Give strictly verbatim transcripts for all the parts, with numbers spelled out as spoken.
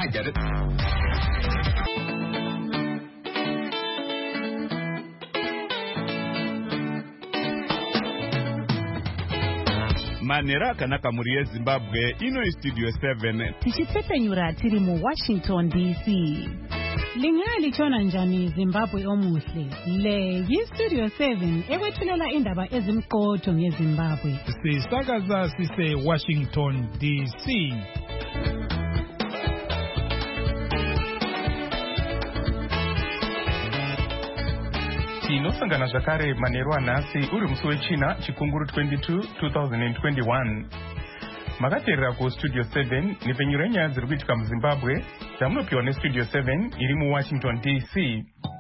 I get it. Manera kanaka muri Zimbabwe ino studio seven. Tichitsepenyura tiri mu Washington D C. Lingali chona njani Zimbabwe omuhle. Le yi studio seven ekwethulela indaba ezimqotho ngeZimbabwe. Sisakaza sise Washington D C. Tinosangana zvakare manheru anhasi uri musi wechina chikunguru twenty-two twenty twenty-one. Makateerera kustudio seven nepfenyuro yenyaya dziri kuitika muZimbabwe dzamunopiwa nestudio seven iri muWashington D C.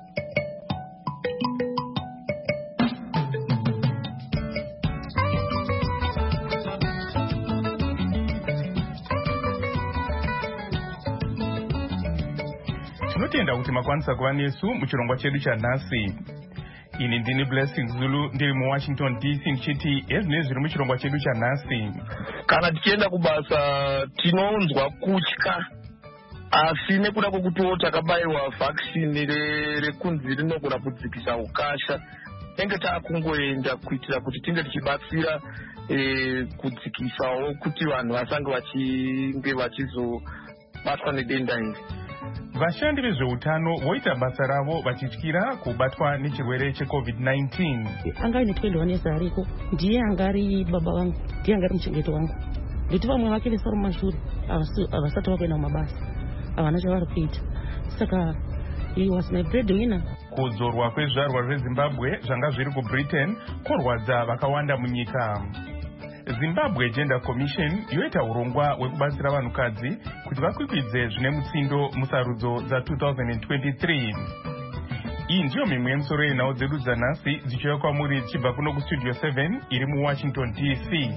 Tinotenda kuti makwanisa kuva nesu muchirongwa chedu chanhasi. Ini ndini Blessing Zulu ndiri muWashington D C ndichiti ezvinenge zviri muchirongwa chedu chanhasi. Kana tichienda kubasa tinounzwa kutya, asi nekuda kwekutiwo takabayiwa vaccine rekunzi rinogona kudzikisa ukasha, tinenge taakungoenda kuitira kuti tinge tichibatsira kudzikisawo kuti vanhu vasange vachinge vachizobatwa nedenda iri. Vashandi vezveutano voita basa ravo vachityira kubatwa nechirwere checovid nineteen. Anga ine twenty-one years ariko, ndiye anga ari baba vangu, ndiye anga ari muchengeti wangu. Nditi vamwe vake vesa mumashure havasati vakuenda mumabasa, havana chavari kuita. Saka he was my breadwinner. Kudzorwa kwezvarwa zveZimbabwe zvanga zviri kuBritain kworwadza vakawanda munyika. Zimbabwe Gender Commission yoita urongwa hwekubatsira vanhukadzi kuti vakwikwidze zvine mutsindo musarudzo dza twenty twenty-three. Iyi ndiyo mimwe yemisoro yenhau dzedu dzanhasi dzichiuya kwamuri dzichibva kuno kustudio seven iri muWashington D C.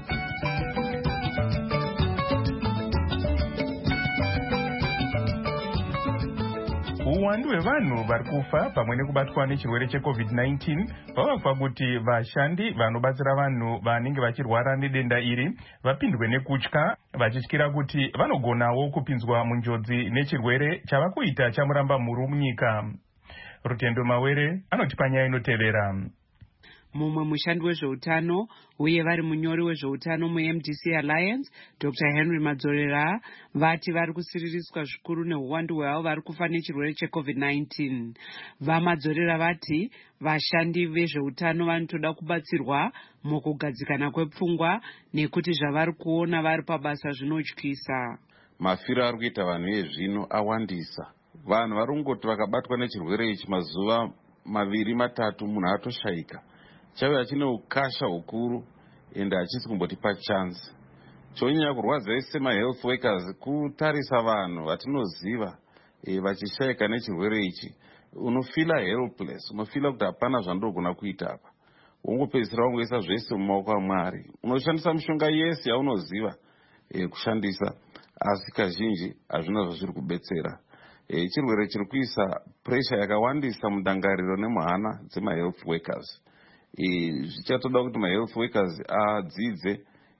Uwandu hwevanhu vari kufa pamwe nekubatwa nechirwere checovid nineteen vava pakuti vashandi vanobatsira vanhu vanenge vachirwara nedenda iri vapindwe nekutya, vachityira kuti vanogonawo kupinzwa munjodzi nechirwere chava kuita chamuramba mhuru munyika. Rutendo Mawere anotipa nyaya inotevera. Mumwe mushandi wezveutano uye vari munyori wezveutano muM D C Alliance, Doctor Henry Madzorera, vati vari kusiririswa zvikuru neuwandu hwavo vari kufa nechirwere checovid nineteen. VaMadzorera vati vashandi vezveutano vanotoda kubatsirwa mukugadzikana kwepfungwa nekuti zvavari kuona vari pabasa zvinotyisa. Mafiro ari kuita vanhu vezvino awandisa. Vanhu vari kungoti vakabatwa nechirwere ichi mazuva maviri matatu munhu atoshaika. Chauya chine ukasha hukuru ende hachisi kumbotipa chance. Chonyanya kurwadza ese mahealth workers kutarisa vanhu vatinoziva e, vachishaika nechirwere ichi. Unofila helpless, unofila kuti hapana zvandogona kuita apa. Ungopedzisira wangoisa zvese mumaoko aMwari. Unoshandisa mishonga yese yaunoziva e, kushandisa, asi kazhinji hazvina zvazviri kubetsera. E, chirwere chiri kuisa pressure yakawandisa mudangariro nemuhana dzemahealth workers. Zvichatoda kuti mahealth workers adzidze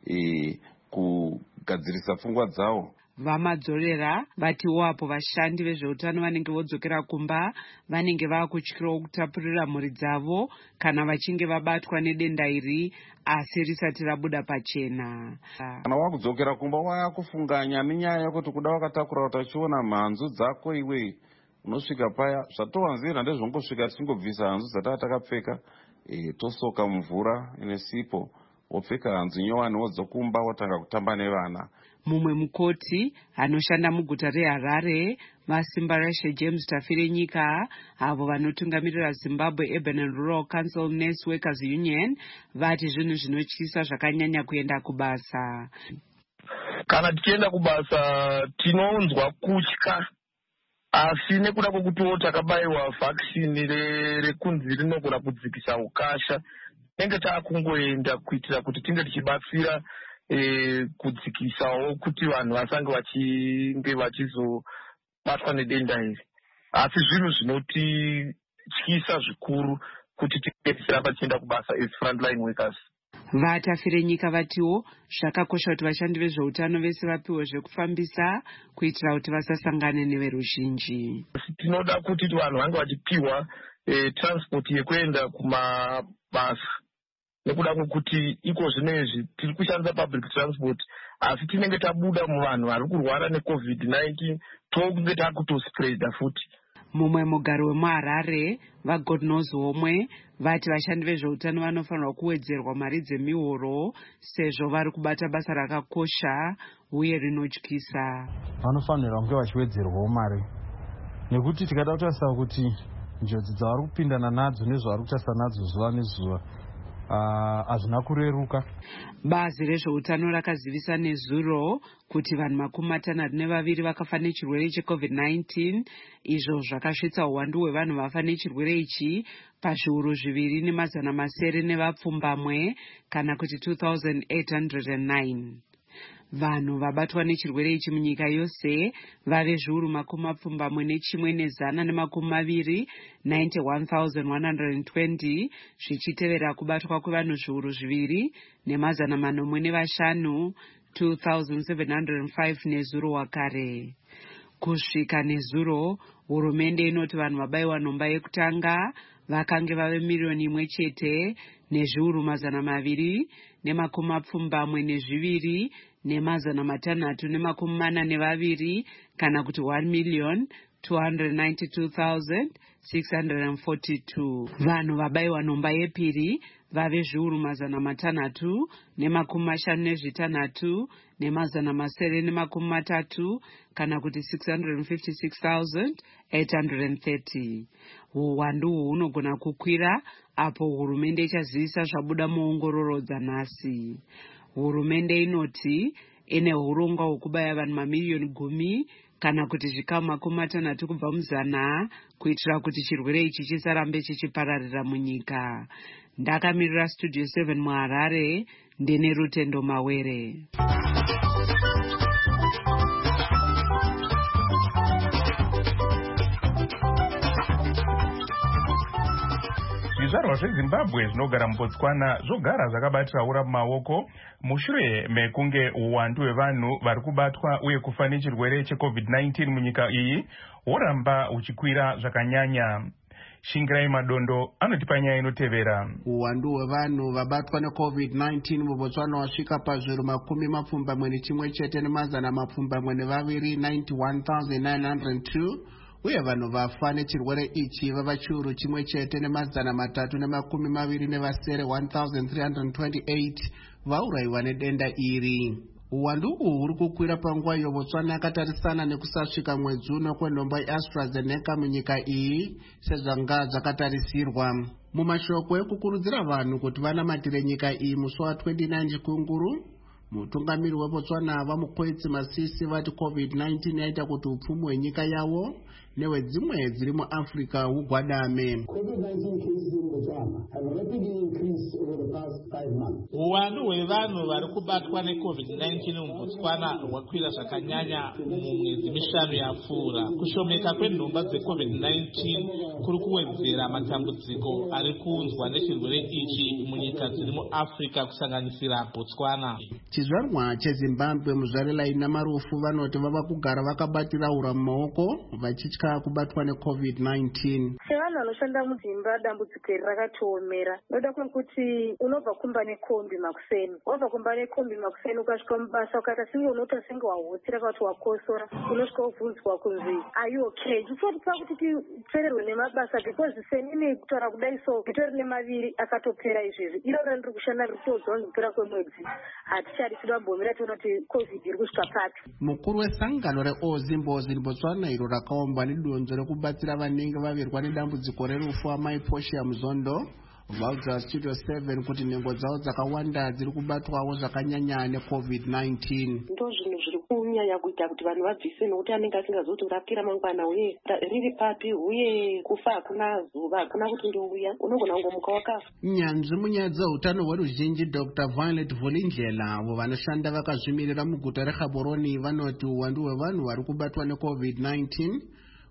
kugadzirisa pfungwa dzavo. VaMadzorera vati wapo vashandi vezveutano vanenge vodzokera kumba vanenge vakutyirawo kutapurira mhuri dzavo kana vachinge vabatwa nedenda iri asi risati rabuda pachena. Kana wakudzokera kumba wayakufunganya nenyaya yekuti kuda wakatakura utachiona mhanzu dzako iwe unosvika paya zvatowanzira ndezvongosvika tingobvisa hanzu dzatava takapfeka e, tosoka mvura ine sipo wopfeka hanzu nyowani wodzokumba wotanga kutamba nevana. Mumwe mukoti anoshanda muguta reHarare, Masimbarashe James Tafire Nyika, avo vanotungamirira Zimbabwe Urban and Rural Council Nurse Workers Union, vati zvinhu zvinotyisa zvakanyanya kuenda kubasa. Kana tichienda kubasa tinounzwa kutya, asi nekuda kwekutiwo takabayiwa vaccine rekunzi rinogona kudzikisa ukasha, tinenge taakungoenda kuitira kuti tinge tichibatsira E, kudzikisawo kuti vanhu vasange vachinge vachizobatwa nedenda iri. Asi zvinhu zvinotityisa zvikuru kuti tinge tichiramba tichienda kubasa as frontline workers. Vatafire nyika vatiwo zvakakosha kuti vashandi vezveutano vese vapiwe zvekufambisa kuitira kuti vasasangane neveruzhinji. Tinoda kuti vanhu vange vachipiwa eh, transport yekuenda kumabasa. Nekuda kwekuti iko zvinezvi tiri kushandisa public transport asi tinenge tabuda muvanhu vari kurwara necovid nineteen tokunge takutospreada futi. Mumwe mugari wemuHarare vaGodnozi Homwe vati vashandi vezveutano vanofanirwa kuwedzerwa mari dzemihoro sezvo vari kubata basa rakakosha uye rinotyisa. Vanofanirwa kunge vachiwedzerwawo mari nekuti tikada kutarisa kuti njodzi dzavari kupindana nadzo nezvavari kutarisa nadzo zuva nezuva hazvina uh, kureruka. Bazi rezveutano rakazivisa nezuro kuti vanhu makumi matanhatu nevaviri vakafa nechirwere checovid nineteen, izvo zvakasvitsa uwandu hwevanhu vafa nechirwere ichi pazviuru zviviri nemazana masere nevapfumbamwe kana kuti two thousand eight hundred nine. Vanhu vabatwa nechirwere ichi munyika yose vave zviuru makumi mapfumbamwe nechimwe nezana nemakumi maviri ninety-one thousand one hundred twenty, zvichitevera kubatwa kwevanhu zviuru zviviri nemazana manomwe nevashanu two thousand seven hundred five nezuro wakare. Kusvika nezuro, hurumende inoti vanhu vabayiwa nhomba yekutanga vakange vave miriyoni imwe chete nezviuru mazana maviri nemakumi mapfumbamwe nezviviri nemazana matanhatu nemakumi mana nevaviri kana kuti one million two hundred ninety-two thousand six hundred forty-two. Vanhu vabayiwa nhomba yepiri vave zviuru mazana matanhatu nemakumi mashanu nezvitanhatu nemazana masere nemakumi matatu kana kuti six hundred fifty-six thousand eight hundred thirty. Uwandu uhu hunogona kukwira apo hurumende ichazivisa zvabuda muongororo dzanhasi. Hurumende inoti ine hurongwa hwekubaya vanhu mamiriyoni gumi kana kuti zvikamu makumi matanhatu kubva muzana kuitira kuti chirwere ichi chisarambe chichipararira munyika. Ndakamirira Studio seven muHarare, ndine Rutendo Mawere. Zvizvarwa zveZimbabwe zvinogara muBotswana zvogara zvakabatira ura mumaoko mushure mekunge uwandu hwevanhu vari kubatwa uye kufa nechirwere checovid nineteen munyika iyi hworamba huchikwira zvakanyanya. Shingirai Madondo anotipa nyaya inotevera. Uwandu hwevanhu vabatwa necovid nineteen muBotswana wasvika pazviuru makumi mapfumbamwe nechimwe chete nemazana mapfumbamwe nevaviri ninety-one thousand nine hundred two, uye vanhu vafa nechirwere ichi vava chiuru chimwe chete nemazana matatu nemakumi maviri nevasere one thousand three hundred twenty-eight vaurayiwa nedenda iri. Uwandu uhu huri kukwira panguva iyo Botswana yakatarisana nekusasvika mwedzi uno kwenhomba yeAstraZeneca munyika iyi sezvanga zvakatarisirwa. Mumashoko ekukurudzira vanhu kuti vanamatire nyika iyi musi wa twenty-nine Chikunguru, mutungamiri weBotswana Vamukwetsi Masisi vati covid nineteen yaita kuti upfumi hwenyika yavo nehwedzimwe dziri muAfrica hugwadame. Uwandu hwevanhu vari kubatwa necovid nineteen muBotswana hwakwira zvakanyanya mumwedzi mishanu yapfuura. Kushomeka kwenhomba dzecovid nineteen kuri kuwedzera matambudziko ari kuunzwa nechirwere ichi munyika dziri muAfrica kusanganisira Botswana. Chizvarwa cheZimbabwe muzvarela namarufu vanoti vava kugara vakabatira ura mumaoko vachitya kubatwa necovid nineteen. Sevanhu vanoshanda mudzimba dambudziko iri rakatiomera. Noda kuti unobva kumba nekombi makuseni. Wabva kumba nekombi makuseni ukasvika mubasa ukaita senge unoita senge wahotsira kana kuti wakosora, unosvika wobvunzwa kunzi are you okay? Tichotsa kuti tipfererwe nemabasa because seni ine kutaura kudai so mitori nemaviri akatopera izvezvi. Iro randiri kushanda ritodzwa nekupera kwemwedzi. Hatichari tidambomira tiona kuti covid iri kusvika papi. Mukuru wesangano reOzimbozi muBotswana iro rakaombwa nedonzo rekubatsira vanenge vavirwa nedambudziko rerufu amai Portia Muzondo vaudza Studio seven kuti nhengo dzavo dzakawanda dziri kubatwawo zvakanyanya necovid nineteen. Ndo zvinhu zviri kunyanya kuita kuti vanhu vabvise nokuti anenge asingazoti rapira mangwana uye riri papi uye kufa hakuna zuva hakuna kuti ndouya unogona kungomuka wakafa. Nyanzvi munyaya dzeutano hweruzhinji Doctor Violet Vulindlela avo vanoshanda vakazvimirira muguta reGaborone vanoti uwandu hwevanhu vari kubatwa necovid nineteen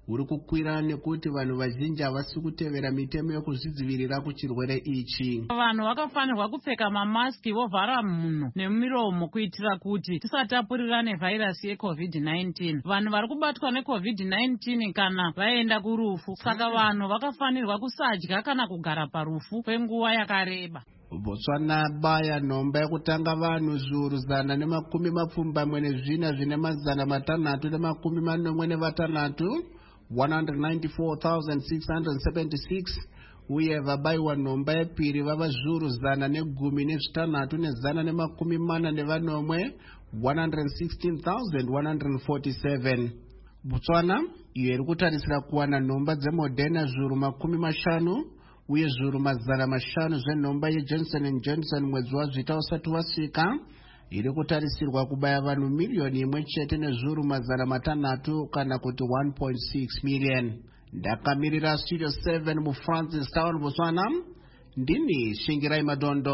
uri kukwira nekuti vanhu vazhinji havasi kutevera mitemo yokuzvidzivirira kuchirwere ichi. Vanhu vakafanirwa kupfeka mamaski vovhara mhuno nemiromo kuitira kuti tisatapurirane vhairasi yecovid nineteen. Vanhu vari kubatwa necovid nineteen kana vaenda kurufu, saka vanhu vakafanirwa kusadya kana kugara parufu kwenguva yakareba. Botswana baya nhomba yekutanga vanhu zviuru zana nemakumi mapfumbamwe nezvina zvine mazana matanhatu nemakumi manomwe nevatanhatu one hundred ninety-four thousand six hundred seventy-six, uye vabayiwa nhomba yepiri vava zviuru zana negumi nezvitanhatu nezana nemakumi mana nevanomwe one hundred sixteen thousand one hundred forty-seven. Botswana iyo iri kutarisira kuwana nhomba dzeModerna zviuru makumi mashanu uye zviuru mazana mashanu zvenhomba yeJohnson and Johnson mwedzi wazvita usati wasvika. Iri kutarisirwa kubaya vanhu miliyoni imwe chete nezviuru mazana matanhatu kana kuti one point six million. Ndakamirira Studio seven muFrancis Town, Botswana. Ndini Shingirai Madondo.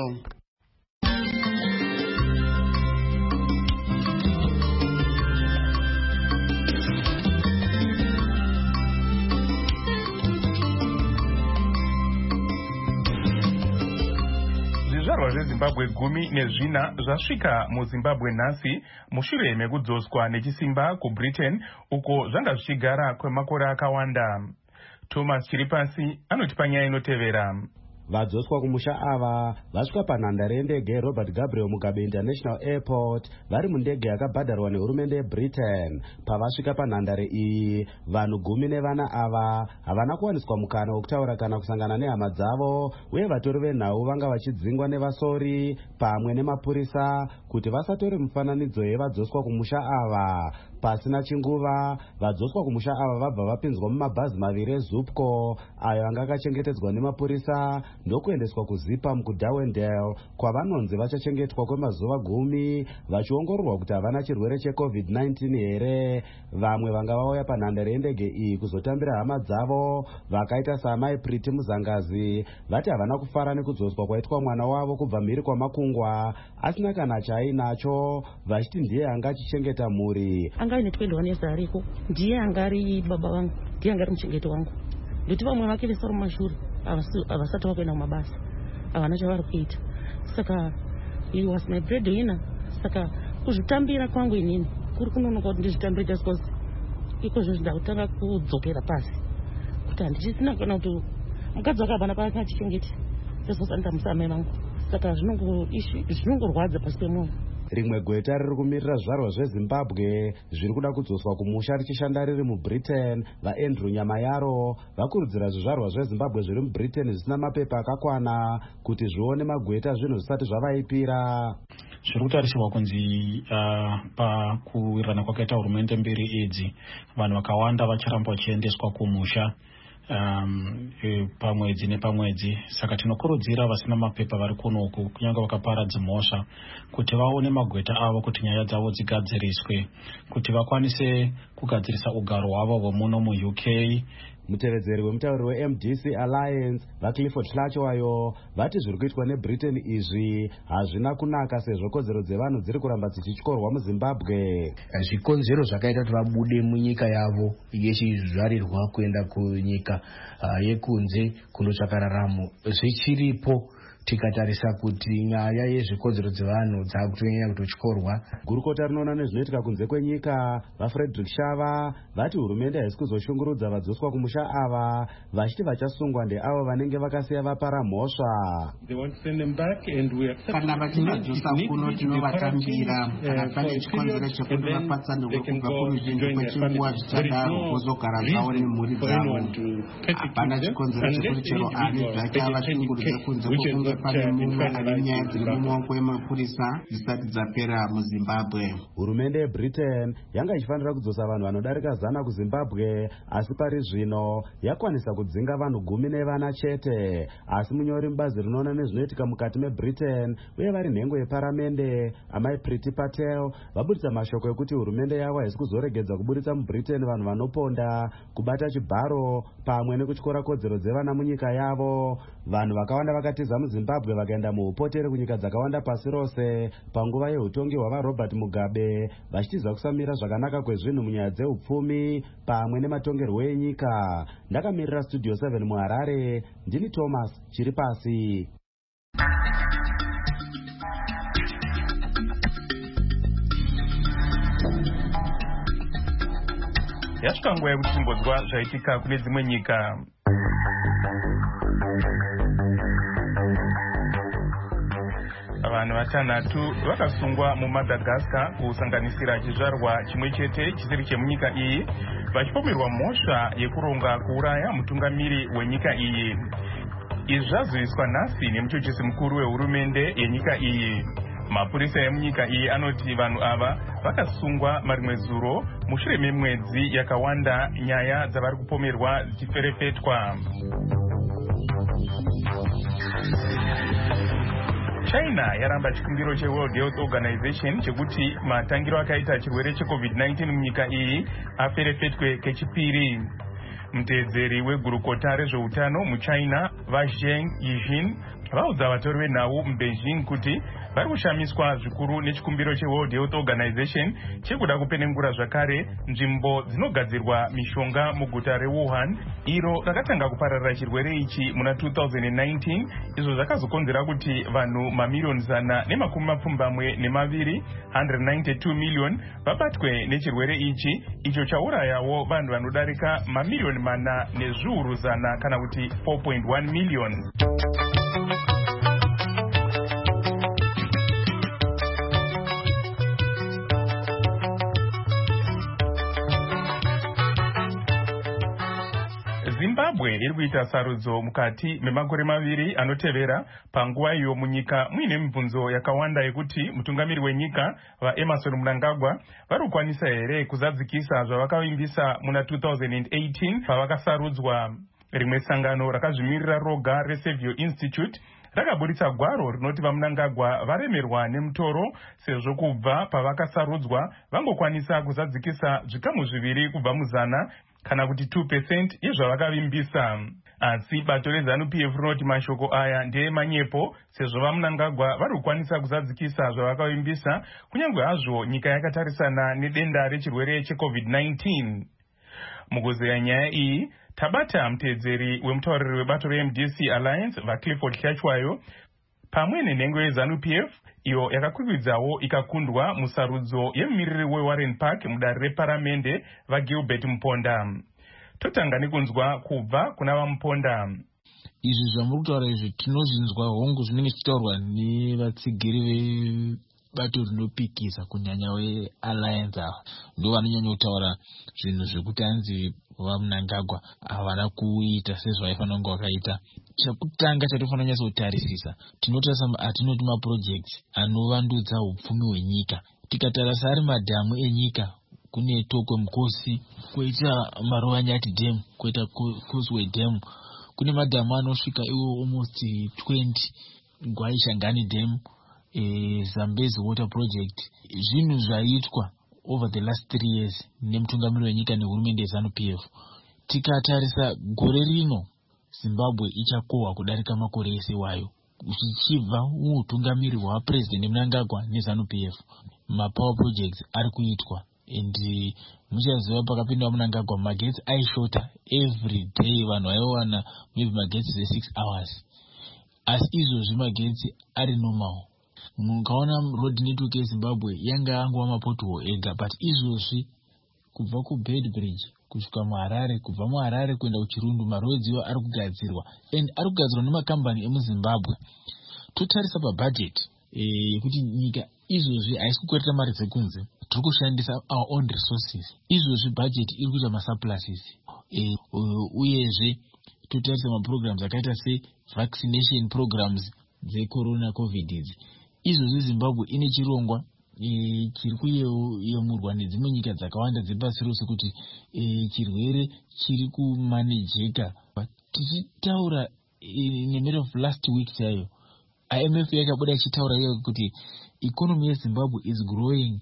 Zvizvarwa zveZimbabwe gumi nezvina zvasvika muZimbabwe nhasi mushure mekudzoswa nechisimba kuBritain uko zvanga zvichigara kwemakore akawanda. Thomas Chiripasi anotipa nyaya inotevera. Vadzoswa kumusha ava vasvika panhandare yendege yeRobert Gabriel Mugabe International Airport vari mundege yakabhadharwa nehurumende yeBritain. Pavasvika panhandare iyi, vanhu gumi nevana ava havana kuwaniswa mukana wokutaura kana kusangana nehama dzavo, uye vatori venhau vanga vachidzingwa nevasori pamwe nemapurisa kuti vasatore mufananidzo yevadzoswa kumusha ava. Pasina chinguva, vadzoswa kumusha ava vabva vapinzwa mumabhazi maviri eZupco ayo anga akachengetedzwa nemapurisa ndokuendeswa kuZipam kuDarwendale kwavanonzi vachachengetwa kwemazuva gumi vachiongororwa kuti havana chirwere checovid nineteen here. Vamwe vanga vauya panhandare yendege iyi kuzotambira hama dzavo vakaita saamai Priti Muzangazi vati havana kufara nekudzoswa kwaitwa mwana wavo kubva mhiri kwamakungwa asina kana chaainacho, vachiti ndiye anga achichengeta mhuri. Anga ane twenty-one years ariko, ndiye anga ari baba vangu, ndiye anga ari muchengeti wangu. Ndoti vamwe vake vesara mumashure havasati vakuenda kumabasa, havana chavari kuita. Saka he was my breadwinner. Saka kuzvitambira kwangu inini kuri kunonoka kuti ndizvitambire just because ikozvo zvida kutanga kudzokera pasi kuti handichisina kana kuti mukadzi wakabva napaka achichengeti just because andamusa amai vangu. Saka zvinongorwadza pasi pemwoyo. Rimwe gweta riri kumirira zvizvarwa zveZimbabwe zviri kuda kudzoswa kumusha richishanda riri muBritain, vaAndrew Nyamayaro vakurudzira zvizvarwa zveZimbabwe zviri muBritain zvisina mapepa akakwana kuti zvione magweta zvinhu zvisati zvavaipira. Zviri kutarisirwa kunzi uh, pakuwirirana kwakaita hurumende mbiri idzi vanhu vakawanda vacharamba vachiendeswa kumusha um, e, pamwedzi nepamwedzi. Saka tinokurudzira vasina mapepa vari kunoku kunyange vakaparadza mhosva kuti vaone magweta avo kuti nyaya dzavo dzigadziriswe kuti vakwanise kugadzirisa ugaro hwavo hwemuno muU K. Mutevedzeri wemutauri weM D C Alliance vaClifford Hlachawayo vati zviri kuitwa neBritain izvi hazvina kunaka sezvo kodzero dzevanhu dziri kuramba dzichityorwa muZimbabwe. Zvikonzero zvakaita kuti vabude munyika yavo yechizvarirwa kuenda kunyika uh, yekunze kunotsvaka raramo zvichiripo. Tikatarisa kuti nyaya yezvikodzero dzevanhu dzakutonyanya kutotyorwa. Gurukota rinoona nezvinoitika kunze kwenyika vaFrederick Shava vati hurumende haisi kuzoshungurudza vadzoswa kumusha ava vachiti vachasungwa ndeavo vanenge vakasiya vapara mhosva. Kana vachinodzosa kuno tinovatambira kana pane chikonzero chekuti vapatsanirwe kubva kuruzhinji kwechinguva zvichadaro vozogara zvavo nemhuri dzavo. Hapana chikonzero chekuti chero ani zvake avashungurudze kunze kwokunge pane mumwe ane nyaya dziri mumaoko emapurisa dzisati dzapera muZimbabwe. Hurumende yeBritain yanga ichifanira kudzosa vanhu vanodarika zana kuZimbabwe, asi pari zvino yakwanisa kudzinga vanhu gumi nevana chete. Asi munyori mubazi rinoona nezvinoitika mukati meBritain uye vari nhengo yeparamende amai Priti Patel vabudisa mashoko ekuti hurumende yavo haisi kuzoregedza kuburitsa muBritain vanhu vanoponda, kubata chibharo pamwe nekutyora kodzero dzevana munyika yavo. Vanhu vakawanda vakatiza muZimbabwe vezimbabwe vakaenda muupotere kunyika dzakawanda pasi rose panguva yeutongi hwavarobert mugabe vachitiza kusamira zvakanaka kwezvinhu munyaya dzeupfumi pamwe nematongerwo enyika. Ndakamirira studio seven muharare, ndini Thomas chiri pasi. Yasvika nguva yekuti timbonzwa zvaitika kune dzimwe nyika. Vanhu vatanhatu vakasungwa muMadagascar kusanganisira chizvarwa chimwe chete chisiri chemunyika iyi vachipomerwa mhosva yekuronga kuuraya mutungamiri wenyika iyi. Izvi zvazoiswa nhasi nemuchochesi mukuru wehurumende yenyika iyi. Mapurisa emunyika iyi anoti vanhu ava vakasungwa marimwe zuro mushure memwedzi yakawanda nyaya dzavari kupomerwa dzichiferefetwa. China yaramba chikumbiro cheWorld Health Organization chekuti matangiro akaita chirwere checovid nineteen munyika iyi aferefetwe kechipiri. Mutedzeri wegurukota rezveutano muchina vaZheng Yijin vaudza vatori venhau muBeijing kuti vari kushamiswa zvikuru nechikumbiro cheWorld Health Organization chekuda kupenengura zvakare nzvimbo dzinogadzirwa mishonga muguta reWuhan iro rakatanga kupararira chirwere ichi muna two thousand nineteen, izvo zvakazokonzera kuti vanhu mamiliyoni zana nemakumi mapfumbamwe nemaviri one hundred ninety-two million vabatwe nechirwere ichi icho chaurayawo vanhu vanodarika mamiliyoni mana nezviuru zana kana kuti four point one million. Zimbabwe iri kuita sarudzo mukati memakore maviri anotevera panguva iyo munyika muine mibvunzo yakawanda yekuti mutungamiri wenyika vaEmmerson Mnangagwa vari kukwanisa here kuzadzikisa zvavakavimbisa muna two thousand eighteen pavakasarudzwa. Rimwe sangano rakazvimirira roga reSavio Institute rakaburitsa gwaro rinoti vaMnangagwa varemerwa nemutoro sezvo kubva pavakasarudzwa vangokwanisa kuzadzikisa zvikamu zviviri kubva muzana kana kuti two percent yezvavakavimbisa. Asi bato reZANU P F rinoti mashoko aya ndeemanyepo sezvo vaMnangagwa vari kukwanisa kuzadzikisa zvavakavimbisa kunyange hazvo nyika yakatarisana nedenda rechirwere checovid nineteen. Mukuzeya nyaya iyi tabata mutedzeri wemutauriri webato reM D C Alliance vaClifford Hlachwayo pamwe nenhengo yeZANU P F iyo yakakwikwidzwawo ikakundwa musarudzo yemumiriri weWarren Park mudare reparamende vaGilbert Muponda. Totanga nekunzwa kubva kuna vaMuponda. Izvi zvamuri kutaura izvi tinozvinzwa hongu zvinenge zvichitaurwa nevatsigiri vebato rinopikisa kunyanya weAlliance ava ndo vanonyanya kutaura zvinhu zvekuti hanzi vaMnangagwa havana kuita sezvaifanira kunge wakaita. Chekutanga chatofanira kunyatsa kutarisisa tinotarisa atinoti maprojects anovandudza upfumi hwenyika. Tikatarisa ari madhamu enyika kune Tokwe Mukosi, koita Maruvanyati Dam, koita Causeway Dam, kune madhamu anosvika iwo almost twenty, Ngwaishangani Dam, e, Zambezi Water Project. Zvinhu zvaitwa over the last three years nemutungamiri wenyika nehurumende yeZANU P F. Tikatarisa gore rino Zimbabwe ichakohwa kudarika makore ese wayo zvichibva muutungamiri hwaPresident Mnangagwa neZANU P F. Mapower projects ari kuitwa and muchaziva pakapinda Mnangagwa magetsi aishota every day, vanhu vaiwana maybe magetsi six hours, asi izvozvi magetsi ari normal. Mukaona road network yeZimbabwe yanga yanguva mapothole ega, but izvozvi kubva kuBed Bridge kusvika muHarare, kubva muHarare kuenda kuChirundu maroads iwo ari kugadzirwa and ari kugadzirwa nemakambani emuZimbabwe. Totarisa pabudget yekuti e, nyika izvozvi haisi kukwereta mari dzekunze, tiri kushandisa our own resources. Izvozvi budget iri kuita masurpluses e, uyezve totarisa maprograms akaita sevaccination programs dzecorona covid idzi. Izvozvi Zimbabwe ine chirongwa e, chiri kuyemurwa nedzimwe nyika dzakawanda dzepasi rose kuti e, chirwere chiri kumanejeka. Tichitaura e, nemiddle of last week chaiyo I M F yakabuda ichitaura iyo kuti economy yeZimbabwe is growing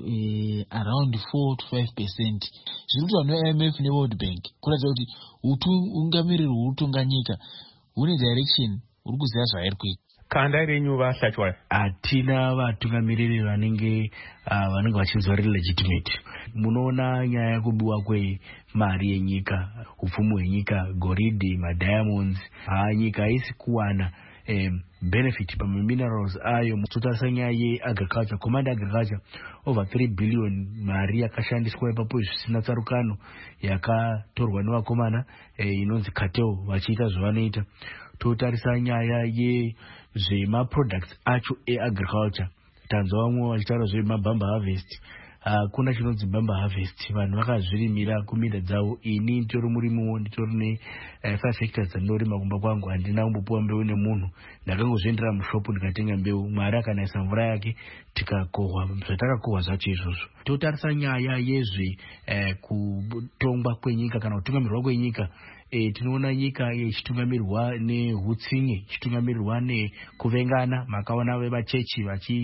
uh, around four to five percent. Zvinoitwa ne I M F neWorld Bank kuratidza kuti utungamiriri hweutonga nyika hune direction uri kuziva zvairi kuita. kanda renyu vahlachwayo hatina vatungamiriri vanenge uh, vanenge vachinzwa riri legitimate. Munoona nyaya yekubiwa kwemari yenyika, upfumi hwenyika, goridhe, madiamonds, ha nyika haisi kuwana um, benefit paminerals ayo. Totarisa nyaya yeagriculture, command agriculture, over three billion mari yakashandiswa ipapo zvisina tsarukano yakatorwa nevakomana e, inonzi cartel vachiita zvavanoita. Totarisa nyaya yezvemaproducts acho eagriculture, tanzwa vamwe vachitaura zvemabamba harvest. Kuna uh, chinonzi bamba harvest, vanhu vakazvirimira kuminda dzavo. Ini nditori murimiwo, nditori ne uh, five hectares dzandorima kumba kwangu, handina kumbopuwa mbeu nemunhu, ndakangozviendera mushopu ndikatenga mbeu. Mwari akanaisa mvura yake tikakohwa zvatakakohwa zvacho izvozvo. Totarisa nyaya yezve uh, kutongwa kwenyika kana kutungamirwa kwenyika. E, tinoona nyika ichitungamirirwa nehutsinye, ichitungamirirwa nekuvengana. Makaona vemachechi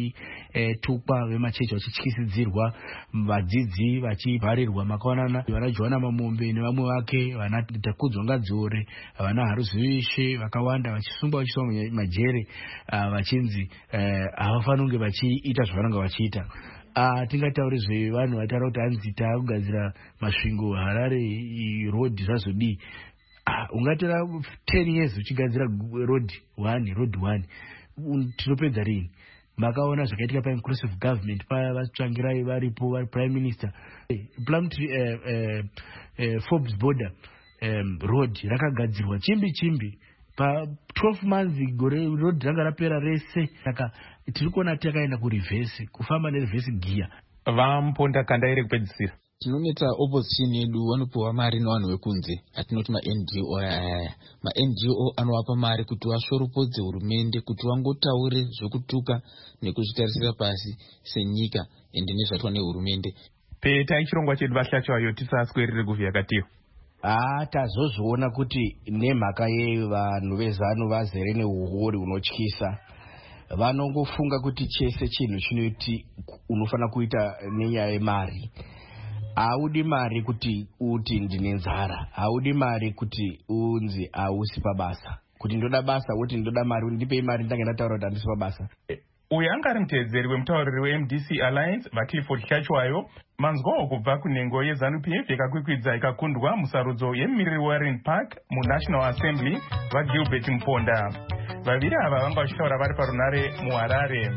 vachitukwa, vemachechi vachityisidzirwa, vadzidzi vachivharirwa. Makaona vana Joana Mamombe nevamwe vake, vana Takudzwa Ngadziore, vana Haruzivishe vakawanda vachisungwa vachiswa majere, uh, vachinzi havafaniri kunge vachiita zvavanenge vachiita. Uh, tingataure zvevanhu vataura kuti hanzi taakugadzira masvingo Harare road zvazodii. Uh, ungatora ten years uchigadzira road one, road one, tinopedza rini? Makaona zvakaitika pa-inclusive government paya vatsvangirai varipo vari prime minister. Plumtree uh, uh, uh, Forbes border um, road rakagadzirwa chimbi chimbi pa twelve months gore road ranga rapera rese. Saka tiri kuona takaenda kureverse, kufamba nereverse gear. Vamponda kanda iri kupedzisira. Tinoneta opposition yedu vanopiwa mari nevanhu vekunze, atinoti ma-N G O aya. Ma-N G O anovapa mari kuti vashoropodze hurumende, kuti vangotaure zvekutuka nekuzvitarisira pasi senyika ende nezvatwa nehurumende. Peta ichirongwa chedu vahlachwayo tisaswerere kuvhiyakatiyo. Ah, tazozviona kuti nemhaka yevanhu vezano vazere neuhori hunotyisa, vanongofunga kuti chese chinhu chinoti unofana kuita nenyaya yemari. Haudi mari kuti uti ndine nzara, haudi mari kuti unzi hausi pabasa. Kuti ndoda basa woti ndoda mari, ndipei mari ndange ndataura kuti handisi pabasa. Uyu anga ari mutevedzeri wemutauriri we-M D C Alliance vaClifford Hlachwayo. Manzwawo kubva kunhengo yeZANU P F yakakwikwidza ikakundwa musarudzo yemumiriri weWarren Park muNational Assembly vaGilbert Mponda. Vaviri ava vanga vachitaura vari parunare muHarare.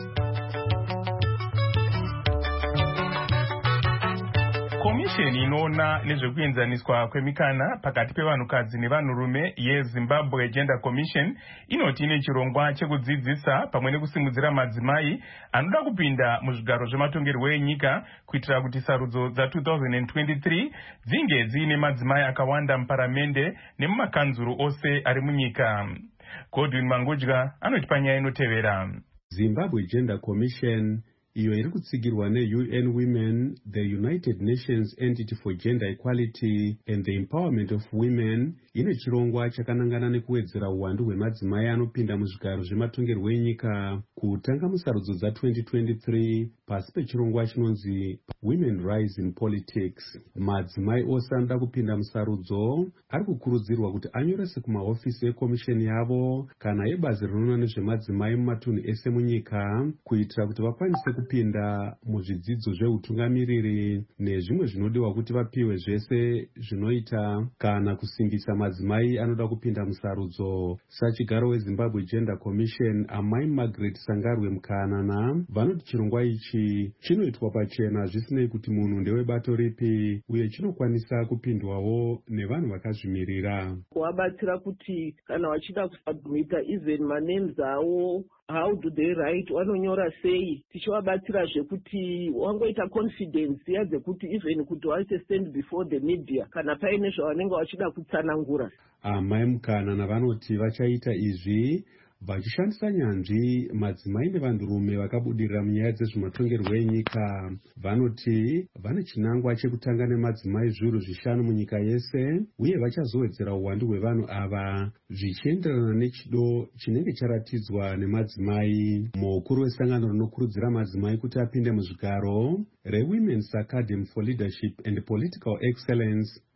Komisheni inoona nezvekuenzaniswa kwemikana pakati pevanhukadzi nevanhurume yeZimbabwe Gender Commission inoti ine chirongwa chekudzidzisa pamwe nekusimudzira madzimai anoda kupinda muzvigaro zvematongerwo enyika kuitira kuti sarudzo dza-twenty twenty-three dzinge dziine madzimai akawanda muparamende nemumakanzuru ose ari munyika. Godwin Mangudya anoti panyaya inotevera. Zimbabwe Gender Commission iyo iri kutsigirwa ne-U N Women, the United Nations Entity for Gender Equality and the Empowerment of Women, ine chirongwa chakanangana nekuwedzera uwandu hwemadzimai anopinda muzvigaro zvematongerwo enyika kutanga musarudzo dza-twenty twenty-three pasi pechirongwa chinonzi Women Rise in Politics. Madzimai ose anoda kupinda musarudzo ari kukurudzirwa kuti anyorese kumahofisi ekomisheni yavo kana ebazi rinoona nezvemadzimai mumatunhu ese munyika kuitira kuti vakwanise kupinda muzvidzidzo zveutungamiriri nezvimwe zvinodiwa kuti vapiwe zvese zvinoita kana kusimbisa madzimai anoda kupinda musarudzo. Sachigaro weZimbabwe Gender Commission Amai Margaret Sangarwe Mukanana vanoti chirongwa ichi chinoitwa pachena zvisinei kuti munhu ndewebato ripi uye chinokwanisa kupindwawo nevanhu vakazvimirira. Kuvabatsira kuti kana vachida kusubmita even manames avo, how do they write, vanonyora sei, tichivabatsira zvekuti wangoita confidence yadzekuti even kuti vaite stand before the media kana paine zvavanenge vachida kutsanangura. Amai Mukanana vanoti vachaita izvi vachishandisa nyanzvi madzimai nevanhurume vakabudirira munyaya dzezvematongerwo enyika. Vanoti vane chinangwa chekutanga nemadzimai zviuru zvishanu munyika yese uye vachazowedzera uwandu hwevanhu ava zvichienderana nechido chinenge charatidzwa nemadzimai. Mukuru wesangano rinokurudzira madzimai kuti apinde muzvigaro reWomen's Academy for Leadership and Political Excellence,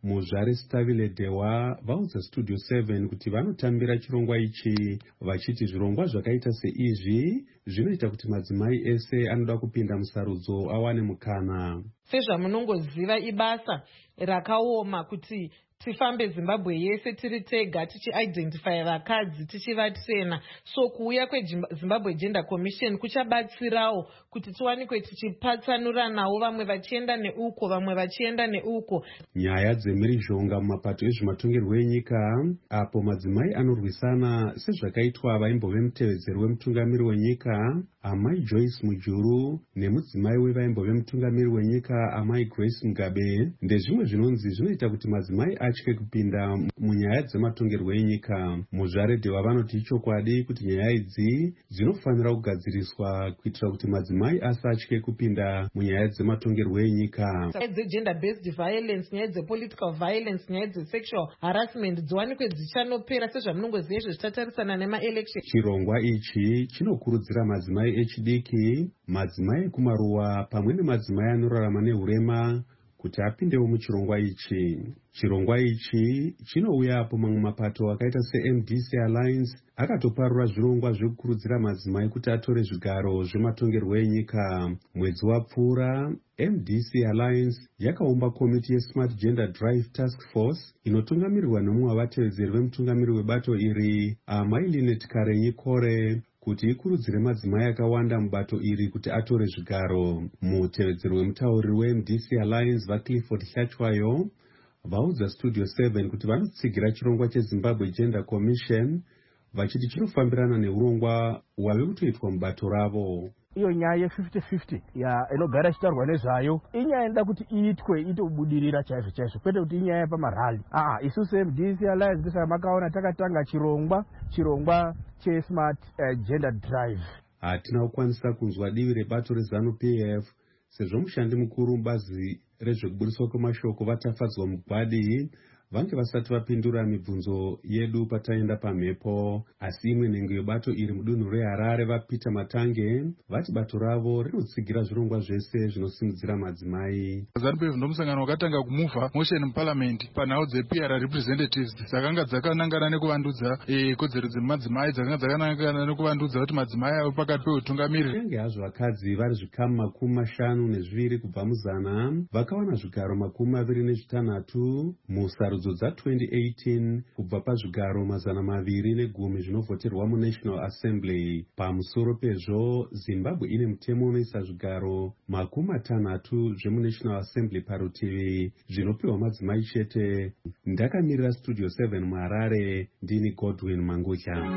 muzvare Stavile Dewa vaudza Studio seven kuti vanotambira chirongwa ichi vachiti zvirongwa zvakaita seizvi zvinoita kuti madzimai ese anoda kupinda musarudzo awane mukana. Sezvamunongoziva ibasa rakaoma kuti tifambe Zimbabwe yese tiri tega tichiidentify vakadzi tichivatrena. So kuuya kweZimbabwe Gender Commission kuchabatsirawo kuti tiwanikwe tichipatsanura nawo, vamwe vachienda neuko vamwe vachienda neuko. Nyaya dzemhirizhonga mumapato ezvematongerwo enyika apo madzimai anorwisana sezvakaitwa vaimbove mutevedzeri wemutungamiri wenyika Amai Joyce Mujuru nemudzimai wevaimbove mutungamiri wenyika Amai Grace Mugabe ndezvimwe zvinonzi zvinoita kuti madzimai atye kupinda munyaya dzematongerwo enyika. Muzvare Dewa vanoti ichokwadi kuti nyaya idzi dzinofanira kugadziriswa kuitira kuti madzimai asatye kupinda munyaya dzematongerwo enyika. Nyaya dzegender based violence, nyaya dzepolitical violence, nyaya dzesexual harassment dziwanikwe dzichanopera sezvamunongoziva izvo zvichatarisana nemaelection. Chirongwa ichi chinokurudzira madzimai echidiki, madzimai ekumaruwa pamwe nemadzimai anorarama nehurema kuti apindewo muchirongwa ichi. Chirongwa ichi chinouya apo mamwe mapato akaita seM D C Alliance akatoparura zvirongwa zvekukurudzira madzimai kuti atore zvigaro zvematongerwo enyika. Mwedzi wapfuura M D C Alliance yakaumba komiti yeSmart Gender Drive Task Force inotungamirirwa nomumwe wavatevedzeri vemutungamiri webato iri Amai Linet Karenyi Kore kuti ikurudzire madzimai akawanda mubato iri kuti atore zvigaro. Mutevedzeri wemutauriri weM D C Alliance vaClifford Hlachwayo vaudza Studio seven kuti vanotsigira chirongwa cheZimbabwe Gender Commission vachiti chinofambirana neurongwa wave kutoitwa mubato ravo. Iyo nyaya ye-fifty fifty ya inogara ichitaurwa nezvayo inyaya inoda kuti iitwe itobudirira chaizvo chaizvo, kwete kuti inyaya pamarali. Ah, isusu M D C Alliance ndisaka makaona takatanga chirongwa chirongwa cheSmart uh, Gender Drive. Hatina kukwanisa kunzwa divi rebato reZanu P F sezvo mushandi mukuru mubazi rezvekubudiswa kwemashoko vatafadzwa mugwadi vange vasati vapindura mibvunzo yedu pataenda pamhepo. Asi imwe nhengo yebato iri mudunhu reHarare vaPeter Matange vati bato ravo rinotsigira zvirongwa zvese zvinosimudzira madzimai. ZANU P F ndomusangano wakatanga kumuvha motion muparliament panhau dzeP R representatives dzakanga dzakanangana nekuvandudza kodzero dzemadzimai, dzakanga dzakanangana nekuvandudza kuti madzimai ave pakati peutungamiri. Kunyange hazvo vakadzi vari zvikamu makumi mashanu nezviviri kubva muzana vakawana zvigaro makumi maviri nezvitanhatu musarudzo dza twenty eighteen kubva pazvigaro mazana maviri negumi zvinovhoterwa muNational Assembly. Pamusoro pezvo Zimbabwe ine mutemo unoisa zvigaro makumi matanhatu zvemuNational Assembly parutivi zvinopiwa madzimai chete. Ndakamirira Studio seven muHarare, ndini Godwin Mangutya.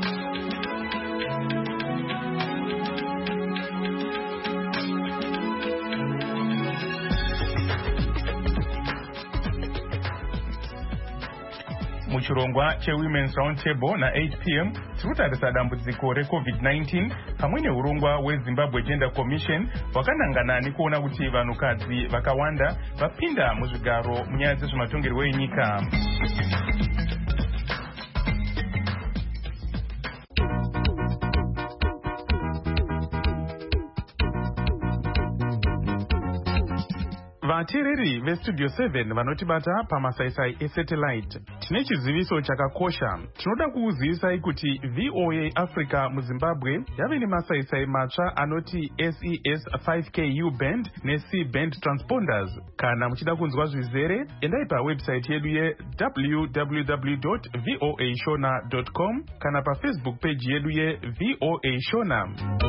Muchirongwa cheWomen's Roundtable na eight p m tikutarisa dambudziko reCovid nineteen pamwe neurongwa weZimbabwe Gender Commission wakanangana nekuona kuti vanhukadzi vakawanda vapinda muzvigaro munyaya dzezvematongerwo enyika. Vateereri veStudio seven vanotibata pamasaisai esatellite, tine chiziviso chakakosha. Tinoda kukuzivisai kuti V O A Africa muZimbabwe yave nemasaisai matsva anoti S E S five K U band neC band transponders. Kana muchida kunzwa zvizere, endai pawebsite yedu ye w w w dot voa shona dot com kana paFacebook page yedu ye V O A Shona.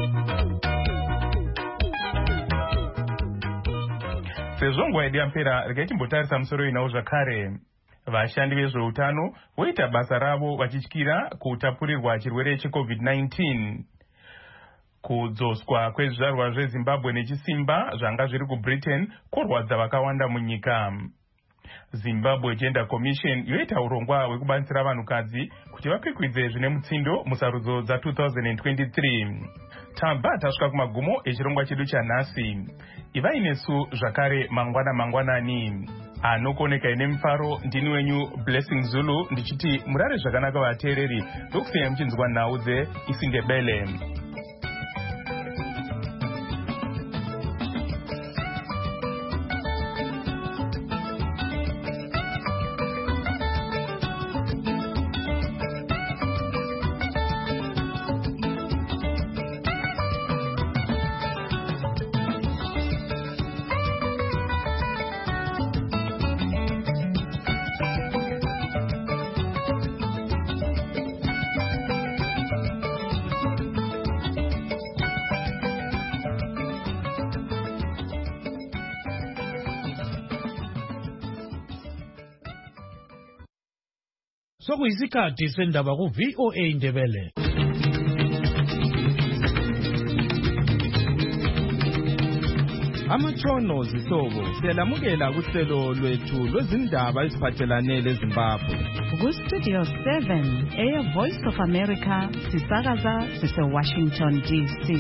Sezvo nguva yedu yapera, regai timbotarisa musoro inawo zvakare. Vashandi vezveutano voita basa ravo vachityira kutapurirwa chirwere cheCovid nineteen. Kudzoswa kwezvizvarwa zveZimbabwe nechisimba zvanga zviri kuBritain kworwadza vakawanda munyika. Zimbabwe Gender Commission yoita urongwa hwekubatsira vanhukadzi kuti vakwikwidze zvine mutsindo musarudzo dza two thousand twenty-three. Tamba tasvika kumagumo echirongwa chedu chanhasi. Ivai nesu zvakare mangwana mangwanani. Anokoneka ine mufaro ndini wenyu Blessing Zulu ndichiti murare zvakanaka vateereri ndokusiyai muchinzwa nhau dzeIsindebele. sokuyisikhathi sendaba ku-V O A Ndebele. Amatshono zihlobo siyalamukela kuhlelo lwethu lwezindaba eziphathelane leZimbabwe. Ku-Studio seven, Air Voice of America, sisakaza sise-Washington D C.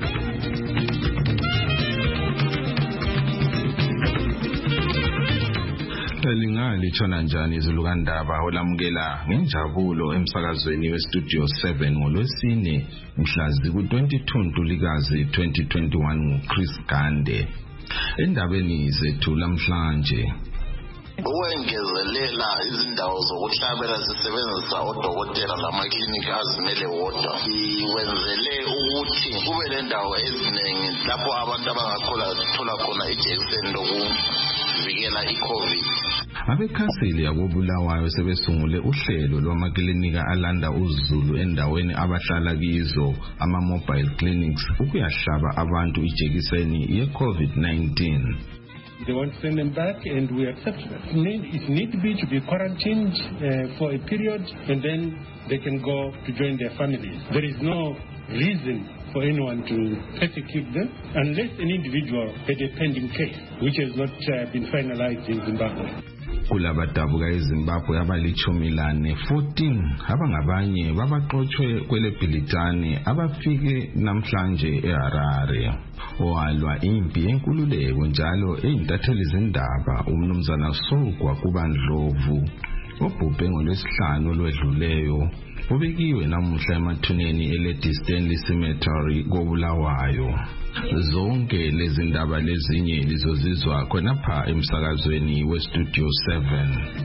Lingalitshona njani izulukandaba olamukela ngenjabulo emsakazweni weStudio seven ngolwesine mhla ziku-twenty-two Ntulikazi twenty twenty-one nguChris Gande. Endabeni zethu lamhlanje, ukwengezelela izindawo zokuhlabela zisebenzisa odokotela lamaklinika azimele wodwa iwenzele ukuthi kube lendawo eziningi lapho abantu abangathola khona ijekiseni lokuvikela i-COVID. Abekhansili yakobulawayo sebesungule uhlelo lwamaklinika alanda uzulu endaweni abahlala kizo, ama-mobile clinics, ukuyahlaba abantu ijekiseni ye-COVID nineteen. They want to send them back, and we accept that. It need, it need to be to be quarantined uh, for a period, and then they can go to join their families. There is no reason for anyone to persecute them unless an individual had a pending case, which has not uh, been finalized in Zimbabwe. Kulabadabuka eZimbabwe abalichumi lane fourteen abangabanye babaxoxwe kwele Bhilitane abafike namhlanje eHarare. Owalwa impi yenkululeko njalo eyintatheli zindaba umnumzana Sogwa Kubandlovu obhubhe ngolwesihlanu olwedluleyo ubekiwe namuhla emathuneni eLady Stanley Cemetery koBulawayo. Zonke lezi ndaba lezinye lizozizwa khonapha emsakazweni weStudio seven.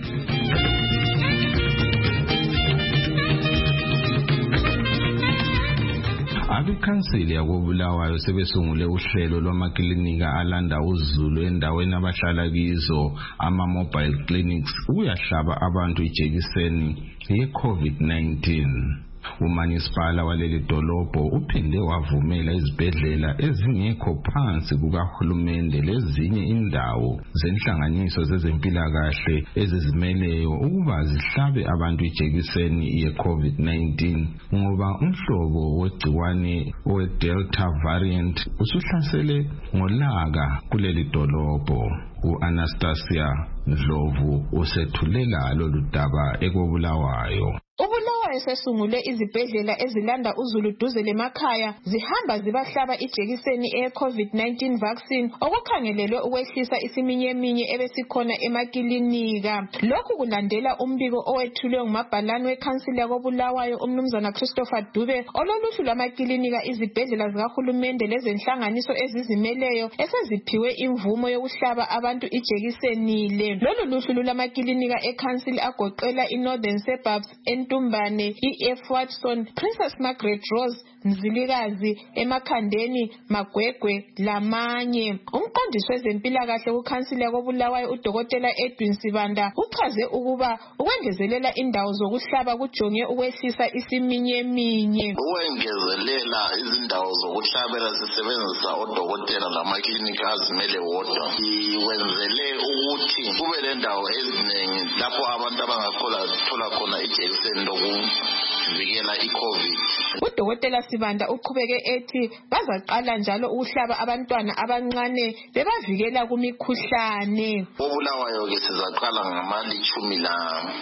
Abekhansili yakobulawayo sebesungule uhlelo lwamaklinika alanda uzulu endaweni abahlala kizo, ama-mobile clinics, ukuyahlaba abantu ijekiseni ye-COVID nineteen. Umanisipala waleli dolobho uphinde wavumela izibhedlela ezingekho phansi kukahulumende lezinye indawo zenhlanganiso zezempilakahle ezizimeleyo ukuba zihlabe abantu ijekiseni ye-COVID nineteen ngoba umhlobo wegciwane we-Delta variant usuhlasele ngolaka kuleli dolobho. U-Anastasia Ndlovu usethulela lolu daba ekobulawayo. Ubulawayo sesungule izibhedlela ezilanda uzulu duze lemakhaya zihamba zibahlaba ijekiseni e-COVID nineteen vaccine okukhangelelwe ukwehlisa isiminyeminye ebesikhona emakilinika. Lokhu kulandela umbiko owethulwe ngumabhalane wekhansili yakobulawayo umnumzana Christopher Dube ololuhlu lwamakilinika izibhedlela zikahulumende lezenhlanganiso ezizimeleyo eseziphiwe imvumo yokuhlaba abantu ijekiseni le. Lolu luhlu lulamakilinika ekhansili agoqela i-Northern Suburbs, Entumbane, i-F Watson, Princess Margaret Rose, Mzilikazi, Emakhandeni, Magwegwe lamanye. Umqondisi wezempilakahle kukhansili yakobulawayo udokotela Edwin Sibanda uchaze ukuba ukwengezelela indawo zokuhlaba kujonge ukwehlisa isiminyeminye. Ukwengezelela izindawo zokuhlabela zisebenzisa odokotela lamaklinika azimele wodwa iwenzele ukuthi kube lendawo eziningi lapho abantu abangathola khona ijekiseni lokuvikela i-COVID. Udokotela Sibanda uqhubeke ethi bazaqala njalo ukuhlaba abantwana abancane bebavikela kumikhuhlane. Obulawayo ke sizaqala ngamalichumi la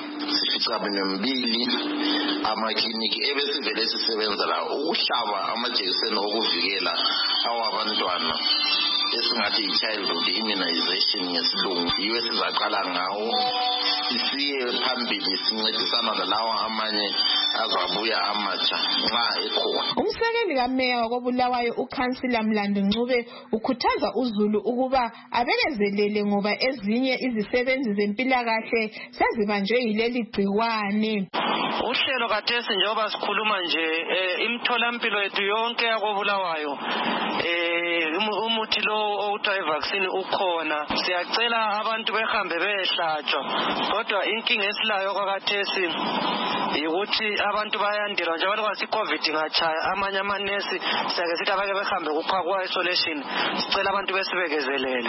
sifikaminwembili amakliniki ebesivele sisebenza la ukuhlaba amajekiseni okuvikela awabantwana esingathi i-childhood immunization ngesilungu. Yiwe sizaqala ngawo isiye phambili sincedisana nalawa amanye azabuya amatsha nxa ekhona. Umsekeli kameya wakobulawayo ukhansila Mlando Ncube ukhuthaza uzulu ukuba abekezelele ngoba ezinye izisebenzi zempilakahle sezibanjwe yileli gciwane. Uhlelo kathesi njengoba sikhuluma nje imitholampilo yethu yonke yakobulawayo eh umuthi lo okuthiwa ivaccine ukhona siyacela abantu behambe behlatshwa kodwa inkinga esilayo kwakathesi ukuthi abantu bayandelwa njalo kwasi covid ngachaya amanye amanesi siyake sithi abake behambe kuphakwa isolation sicela abantu besibekezelele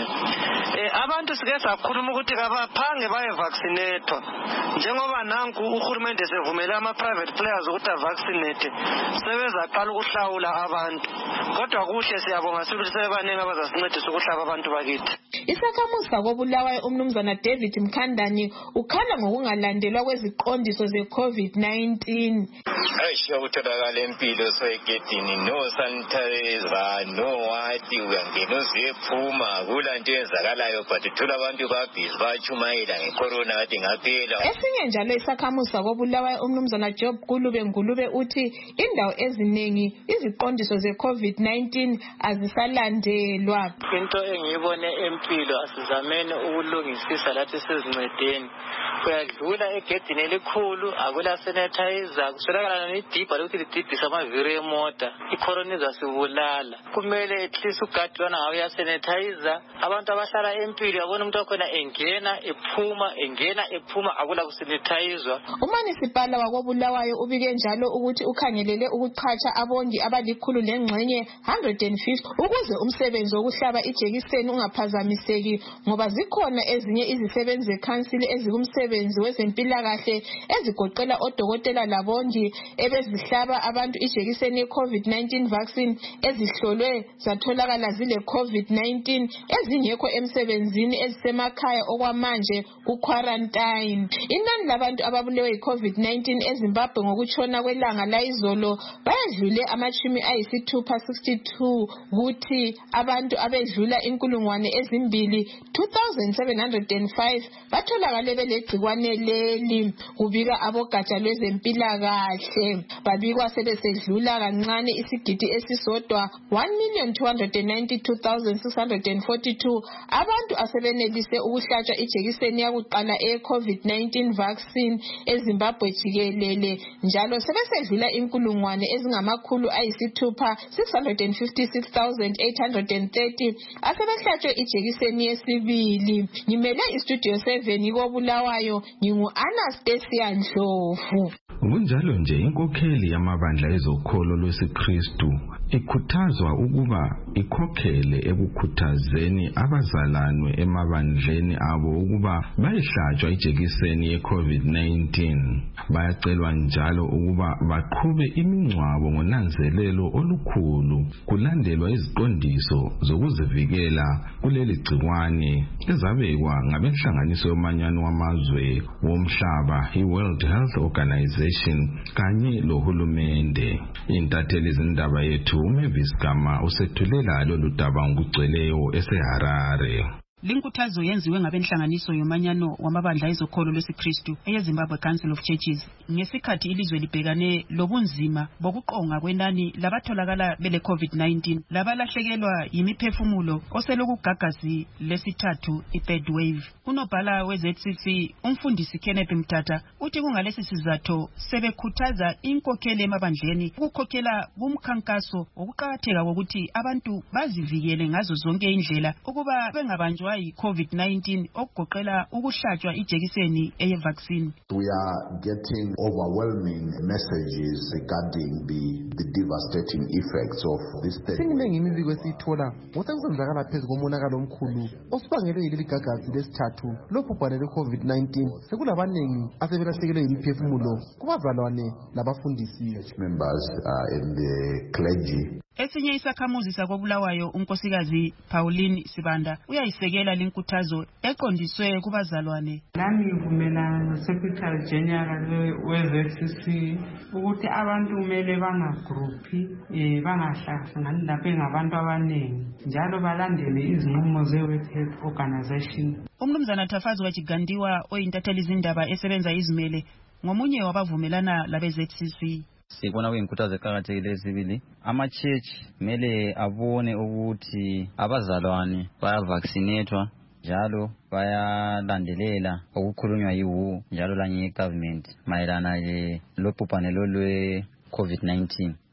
eh abantu sike sakhuluma ukuthi kabaphange baye vaccinate njengoba nanku uhulumende sevumela ama private players ukuthi avaccinate sebezaqala ukuhlawula abantu kodwa kuhle siyabonga sibuthi sebanenge abazasincedisa ukuhlaba abantu bakithi. Isakhamuzi sakobulawayo umnumzana David Mkhandani ukhala ngokungalandelwa kweziqondiso ze-COVID nineteen. Ayisho ukutholakala empilo soyegedini no sanitizer no wati uyangena uziphuma kulanto yenzakalayo but uthola abantu babhizi bachumayela ngecorona kade ngaphela. Esinye njalo isakhamuzi sakobulawayo umnumzana Job Kulube Ngulube uthi indawo eziningi iziqondiso ze-COVID nineteen azisalandelwa. Into engiyibone empilo asizamene ukulungisisa lathi sizincedeni. Kuyadlula egedini elikhulu akula sanitizer kuswelakala nedibha lokuthi lidibhisa amaviri emota icorona izasibulala. Kumele at least ugadwana ngawe ya sanitizer abantu abahlala empilo yabona umuntu wakhona engena ephuma engena ephuma akula kusanitizwa. Umanisipala wakobulawayo ubike njalo ukuthi ukhangelele ukuqhatsha abongi abalikhulu lengxenye one hundred fifty ukuze umsebenzi wokuhlaba ijekiseni ungaphazamiseki ngoba zikhona ezinye izisebenzi zekhansili ezikumsebenzi wezempilakahle ezigoqela odokotela labongi ebezihlaba abantu ijekiseni ye-COVID nineteen vaccine ezihlolwe zatholakala zile COVID nineteen ezingekho emsebenzini ezisemakhaya okwamanje ku-quarantine. Inani labantu ababulewe yi-COVID nineteen eZimbabwe ngokutshona kwelanga layizolo bayadlule amachumi ayisithupha sixty-two kuthi abantu abedlula inkulungwane ezimbili two thousand seven hundred five batholakale belegcikwane leli. Kubika abogatsha lwezempilakahle babikwa sebesedlula kancane isigidi esisodwa one million two hundred ninety-two thousand six hundred forty-two abantu asebenelise ukuhlatshwa ijekiseni yakuqala eye-COVID nineteen vaccine eZimbabwe jikelele njalo sebesedlula inkulungwane ezingamakhulu ayisithupha six hundred fifty-six thousand eight hundred thirty asebehlatshwe ijekiseni yesibili. Ngimele istudio seven kobulawayo ngingu-Anastasia Ndlovu. Kunjalo nje inkokheli yamabandla ezokholo lwesiKristu ikhuthazwa ukuba ikhokhele ekukhuthazeni abazalanwe emabandleni abo ukuba bayihlatshwa ijekiseni ye-COVID nineteen. Bayacelwa njalo ukuba baqhube imingcwabo ngonanzelelo olukhulu kulandelwa iziqondiso zokuzivikela kuleli gciwane ezabekwa ngabenhlanganiso yomanyano wamazwe womhlaba i-World Health Organization kanye lohulumende. Intatheli zindaba yethu uMavis Gama usethulela lolu daba ngokugcweleyo eseHarare. Linkuthazo yenziwe ngabenhlanganiso yomanyano wamabandla ezokholo lwesiKristu eyeZimbabwe Council of Churches ngesikhathi ilizwe libhekane lobunzima bokuqonga kwenani labatholakala bele COVID nineteen labalahlekelwa yimiphefumulo oselokugagazi lesithathu i-third wave. Unobhala we-Z C C umfundisi Kenneth Mthatha uthi kungalesi sizatho sebekhuthaza inkokheli emabandleni ukukhokhela kumkhankaso wokuqakatheka kokuthi abantu bazivikele ngazo zonke indlela ukuba bengabanjwa yi-COVID nineteen okugoqela ukuhlatshwa ijekiseni eye-vaccine. We are getting overwhelming messages regarding the, the devastating effects of this thing. Sininingi imibiko esiyithola ngosekusenzakala phezu komonakalo omkhulu osibangelwe yileli gagazi lesithathu lobhubhane lwe-COVID nineteen. Sekulabaningi asebelahlekelwe yimiphefumulo kubazalwane labafundisi. Members uh, in the clergy. Esinye isakhamuzi sakobulawayo unkosikazi Pauline Sibanda uyayisekela linkuthazo eqondiswe kubazalwane. Nami ngivumelana noSecretary General we-Z C C ukuthi abantu kumele bangagruphi eh bangahlangani lapho ngabantu abaningi njalo balandele izinqumo ze-World Health Organization. Umnumzana Thafazo wajigandiwa oyintatheli izindaba esebenza izimele ngomunye wabavumelana labe-Z C C. Sikona kuyinkhuthazo eqhakathekile esibili ama-church kumele abone ukuthi abazalwane bayavaccinatwa njalo bayalandelela okukhulunywa yi-W H O njalo lanye government mayelana lobhubhane lwe-COVID nineteen.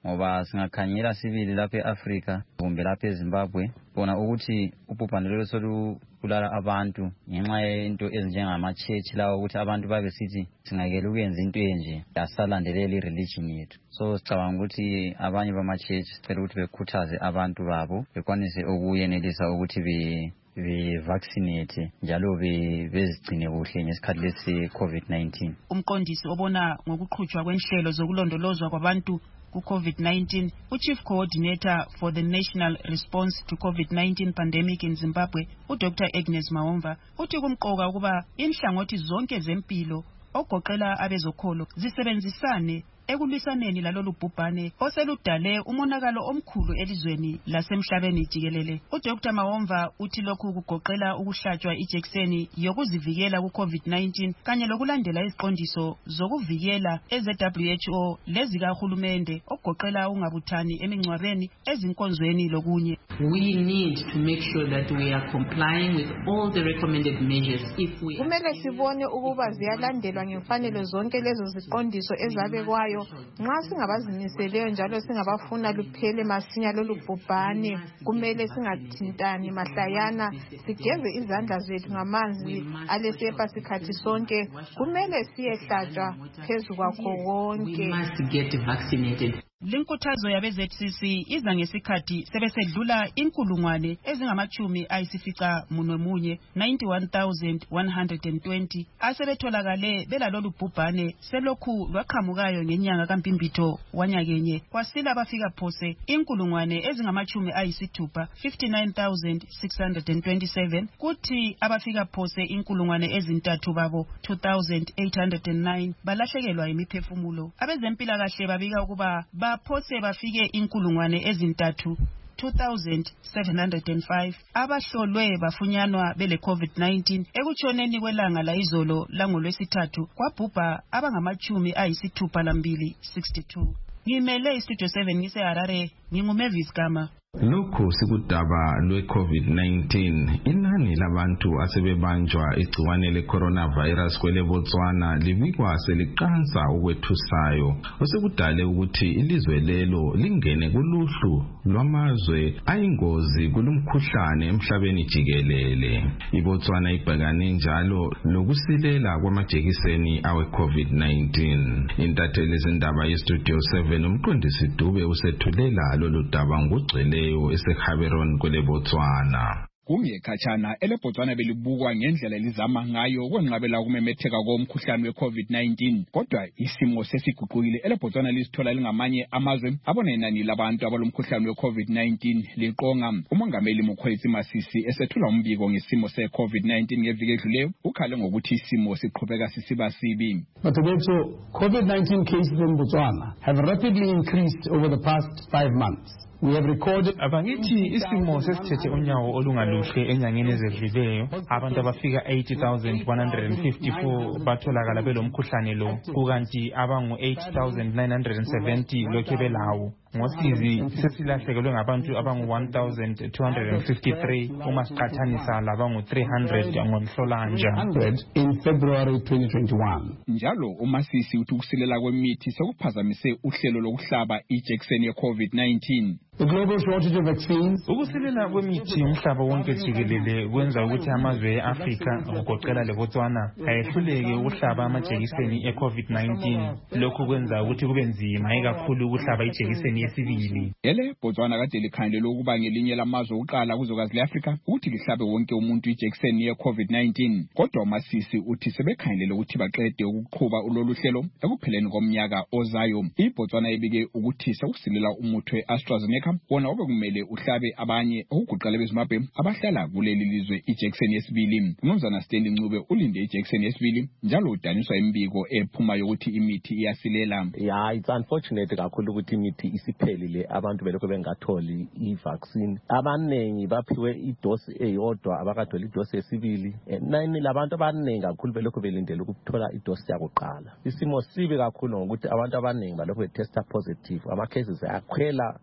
ngoba singakhanyela sibili lapha eAfrica kumbe lapha eZimbabwe bona ukuthi ubhubhane lolu solubulala abantu ngenxa yento ezinjengama-church lawo ukuthi abantu babe sithi singakele ukwenza into enje asalandelela i-religion yethu. So sicabanga ukuthi abanye bama-church sicela ukuthi bekhuthaze abantu babo bekwanise ukuyenelisa ukuthi be be-vaccinate njalo bezigcine kuhle ngesikhathi lesi COVID nineteen. Umqondisi obona ngokuqhutshwa kwenhlelo zokulondolozwa kwabantu ku-COVID nineteen, u-Chief Coordinator for the National Response to COVID nineteen Pandemic in Zimbabwe, uDoctor Agnes Mawomva, uthi kumqoka ukuba inhlangothi zonke zempilo ogoqela abezokholo zisebenzisane ekulwisaneni lalolu bhubhane oseludale umonakalo omkhulu elizweni lasemhlabeni jikelele. uDoctor Mawomva uthi lokhu kugoqela ukuhlatshwa ijekiseni yokuzivikela ku-COVID nineteen kanye lokulandela iziqondiso zokuvikela eze-W H O lezikahulumende okugoqela ungabuthani emingcwabeni, ezinkonzweni lokunye. We need to make sure that we are complying with all the recommended measures. If we kumele sibone ukuba ziyalandelwa ngemfanelo zonke lezo ziqondiso ezabekwayo nxa singabazimiseleyo njalo singabafuna luphele masinya lolu bhubhane. Kumele singathintani mahlayana, sigeze izandla zethu ngamanzi alesepa sikhathi sonke. Kumele siyehlatshwa phezu kwakho konke. We must get vaccinated. Linkuthazo yabe-Z C C iza ngesikhathi sebesedlula inkulungwane ezingamachumi ayisifica munwe munye ninety-one thousand one hundred twenty asebetholakale belalolu bhubhane selokhu lwaqhamukayo ngenyanga kaMpimbitho wanyakenye. Kwasila abafika phose inkulungwane ezingamachumi ayisithupha fifty-nine thousand six hundred twenty-seven kuthi abafika phose inkulungwane ezintathu babo two thousand eight hundred nine balahlekelwa imiphefumulo. Abezempilakahle babika ukuba baphose bafike inkulungwane ezintathu two thousand seven hundred five abahlolwe bafunyanwa bele COVID nineteen. Ekutshoneni kwelanga la izolo langolwesithathu kwabhubha abangamachumi ayisithupha lambili sixty-two. Ngimele istudio seven ngise Harare, nginguMavis Gama. Lokhu sikudaba lwe-COVID nineteen, inani labantu asebebanjwa igciwane le-coronavirus kwele Botswana libikwa seliqansa ukwethusayo, osekudale ukuthi ilizwe lelo lingene kuluhlu lwamazwe ayingozi kulumkhuhlane emhlabeni jikelele. IBotswana ibhekane njalo lokusilela kwamajekiseni awe-COVID nineteen. Intatheli zindaba yestudio seven umqondisi Dube usethulela lolu daba ngugcwele eseKhaberon kwele Botswana. Kungekhatshana eleBotswana belibukwa ngendlela elizama ngayo kwenqabela ukumemetheka komkhuhlane we-COVID nineteen, kodwa isimo sesiguqukile. eleBotswana lisithola lingamanye amazwe abona inani labantu abalomkhuhlane we-COVID nineteen liqonga. Umongameli Mokgweetsi Masisi esethula umbiko ngesimo se-COVID nineteen ngeviki edluleyo ukhale ngokuthi isimo siqhubeka sisiba sibi. Batobetso, COVID nineteen cases in Botswana have rapidly increased over the past five months. We have recorded abangithi isimo sesithethe unyawo olungaluhle enyangeni ezedluleyo. Abantu abafika eighty thousand one hundred fifty-four batholakala belomkhuhlane lo, kukanti abangu eight thousand nine hundred seventy lokhe belawo. Ngosizi sesilahlekelwe ngabantu abangu one thousand two hundred fifty-three uma siqhathanisa labangu three hundred ngomhlolanja in February twenty twenty-one. Njalo uMasisi uthi ukusilela kwemithi sekuphazamise uhlelo lokuhlaba ijekiseni ye-COVID nineteen. The global shortage of vaccines. Ukusilela kwemithi umhlaba wonke jikelele kwenza ukuthi amazwe e-Afrika ngokugoqela leBotswana ayehluleke ukuhlaba amajekiseni e-COVID nineteen. Lokhu kwenza ukuthi kube nzima ikakhulu ukuhlaba ijekiseni yesibili. Ele Botswana kade likhangelwe ukuba ngelinye lamazwe okuqala kuzwekazi le-Afrika ukuthi lihlabe wonke umuntu ijekiseni ye-COVID nineteen. Kodwa uMasisi uthi sebekhangelele ukuthi baqede ukuqhuba ulolu hlelo ekupheleni komnyaka ozayo. iBotswana ibike ukuthi sekusilela umuthi we-AstraZeneca wona obekumele uhlabe abanye okuguqala beZimbabwe abahlala kuleli lizwe ijekiseni yesibili. Umnumzana Stanley Ncube ulinde ijekiseni yesibili njalo udaniswa imbiko ephuma yokuthi imithi iyasilela. Yeah, it's unfortunate kakhulu ukuthi imithi isiphelile, abantu belokho bengatholi i-vaccine. Abanengi baphiwe idosi eyodwa abakatholi idosi yesibili. Nani labantu abanengi kakhulu belokho belindele ukuthola idosi yakuqala. Isimo sibi kakhulu ngokuthi abantu abanengi balokho betesta positive. Ama cases ayakhwela ngenxa yoku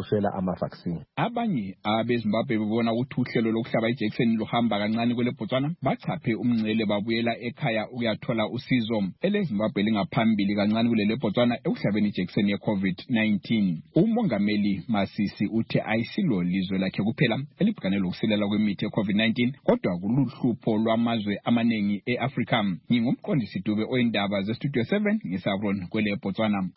ukuswela ama-vaccine. Abanye abezimbabwe bebona ukuthi uhlelo lokuhlaba ijekiseni luhamba kancane kwele Botswana bachaphe umngcele babuyela ekhaya ukuyathola usizo. Elezimbabwe lingaphambili kancane kulele Botswana ekuhlabeni ijekiseni ye-COVID nineteen. Umongameli Masisi uthi ayisilo lizwe lakhe kuphela elibhekane lokusilela kwemithi ye-COVID nineteen kodwa kuluhlupho lwamazwe amaningi e-Afrika. Ngingumqondisi Dube oyindaba ze-Studio seven ngisabron kwele Botswana.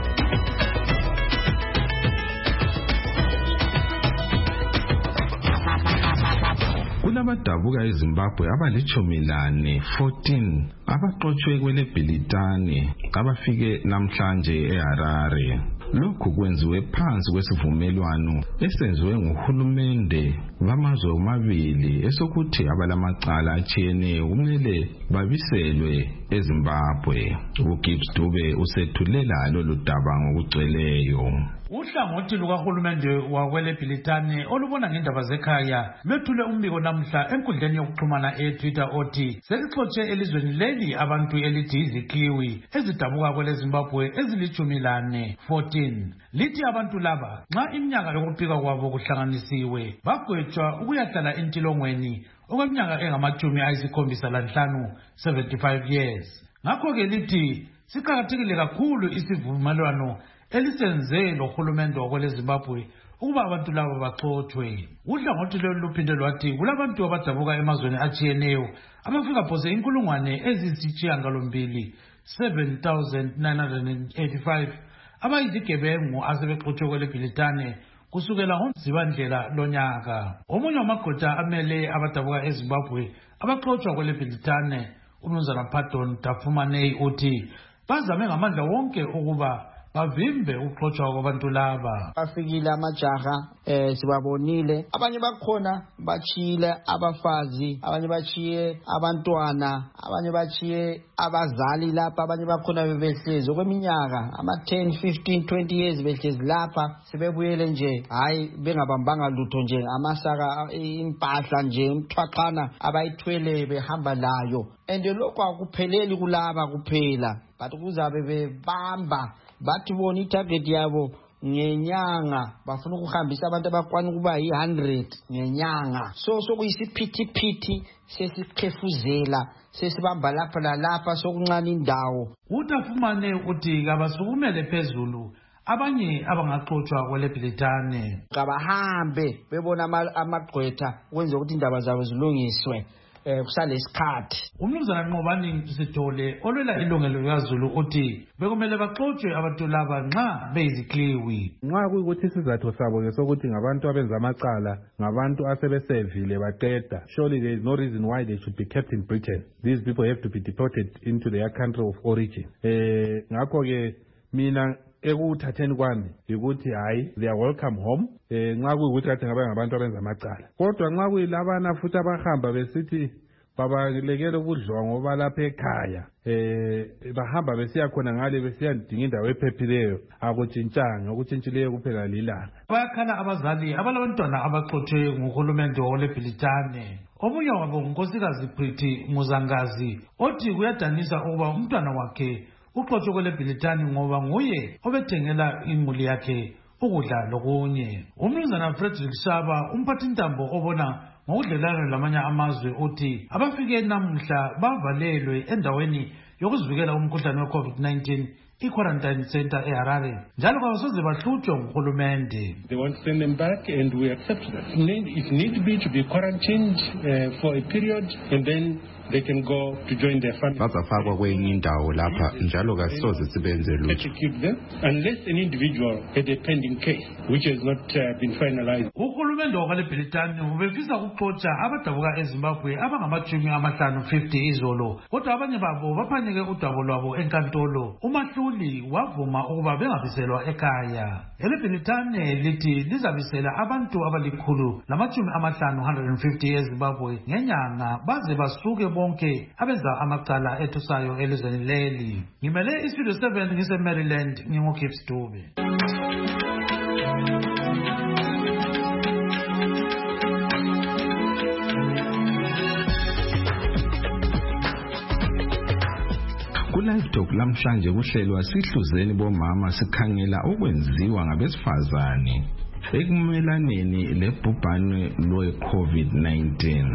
Kulabadabuka eZimbabwe abalichumi lane fourteen abaxotshwe kwele Bhilitane abafike namhlanje eHarare. Lokhu kwenziwe phansi kwesivumelwano esenziwe nguhulumende bamazwe omabili esokuthi abalamacala atshiyeneyo kumele babiselwe eZimbabwe. uGibbs Dube usethulela lolu daba ngokugcweleyo. Uhlangothi lukahulumende wakwele Bhilitane olubona ngendaba zekhaya lwethule umbiko namhla enkundleni yokuxhumana e-Twitter othi selixotshe elizweni leli abantu elithi izikliwi ezidabuka kwele Zimbabwe ezilichumi lane fourteen. Lithi abantu laba nxa iminyaka yokuphika kwabo kuhlanganisiwe bagwetshwa ukuyahlala entilongweni okweminyaka engamachumi ayisikhombisa lanhlanu seventy-five years. Ngakho-ke lithi siqakathekile kakhulu isivumelwano elisenze lohulumende wakwele Zimbabwe ukuba abantu laba baxothwe. Uhlangothi lolu luphinde lwathi kulabantu abadabuka emazweni atshiyeneyo abafika phose inkulungwane eziyisishiyagalombili seven thousand nine hundred eighty-five abayizigebengu asebexotshwe kwele Bhilitane kusukela ngoZibandlela lonyaka. Omunye wamagqwetha amele abadabuka eZimbabwe abaxotshwa kwele Bhilitane uMnumzana Pardon Dafumanei uthi bazame ngamandla wonke ukuba bavimbe ukuxotshwa kwabantu laba. Bafikile amajaha eh sibabonile, abanye bakhona bachile abafazi, abanye bachiye abantwana, abanye bachiye abazali lapha, abanye bakhona bebehlezi okweminyaka ama ten fifteen twenty years behlezi lapha sebebuyele nje hayi bengabambanga lutho nje amasaka impahla nje umthwaqana abayithwele behamba layo. And lokho akupheleli kulaba kuphela but kuzabe bebamba bathi bona itarget yabo ngenyanga bafuna ukuhambisa abantu abakwana kuba yi one hundred ngenyanga. So sokuyisiphithiphithi sesikhefuzela sesibamba lapha lalapha sokuncane indawo. Utafumane uthi kabasukumele phezulu abanye abangaxotshwa kwele Bhilitane kabahambe bebona amagqwetha kwenza ukuthi indaba zabo zilungiswe eh kusalesikhathi. Umnumzana Nqobani Sithole olwela ilungelo likaZulu uthi bekumele baxotshwe abantu laba nxa beyizikliwi. Nxa kuyikuthi isizathu sabo ngesokuthi ngabantu abenza amacala ngabantu asebesevile baqeda, surely there is no reason why they should be kept in Britain. These people have to be deported into their country of origin. Eh ngakho ke mina ekuthatheni kwami ukuthi hayi they are welcome home eh nxa kuyikuthi kathi ngaba ngabantu abenza amacala. Kodwa nxa kuyilabana futhi abahamba besithi babalekele ukudliwa ngoba lapha ekhaya eh bahamba besiya khona ngale besiyadinga indawo ephephileyo akutshintshanga, okutshintshileyo kuphela lilanga. Bayakhala abazali abalabantwana abaxothwe nguhulumende wale Bhilitane. Omunye wabo unkosikazi Pretty Muzangazi othi kuyadanisa ukuba umntwana wakhe uxotshe kwele Bhilitane ngoba nguye obethengela imuli yakhe ukudla lokunye. Umnumzana Frederick Shaba umphathintambo obona ngokudlelana lamanye amazwe uthi abafike namuhla bavalelwe endaweni yokuzivikela umkhuhlane we-COVID nineteen i-quarantine center eHarare njalo kabasoze bahlutshwe nguhulumende. They want to send them back and we accept that. It need be to be quarantined uh, for a period and then they can go to join their family. Bazafakwa kwenye indawo lapha njalo kasoze sibenze lutho. Unless an individual had a pending case which has not uh, been finalized. Uhulumende wakwele Bhilitane ubefisa ukuxotsha abadabuka eZimbabwe abangamachumi amahlanu fifty izolo, kodwa abanye babo baphanyeke udaba lwabo enkantolo. Umahluli wavuma ukuba bengabiselwa ekhaya. Ele Bhilitane lithi lizabisela abantu abalikhulu lamachumi amahlanu one hundred fifty eZimbabwe ngenyanga baze basuke bonke abenza amacala ethusayo elizweni leli. Ngimele iStudio seven ngise Maryland nginguGibbs Dube. Ku-Live Talk lamhlanje kuhlelwa sihluzeni bomama sikhangela okwenziwa ngabesifazane ekumelaneni lebhubhane lwe-COVID nineteen.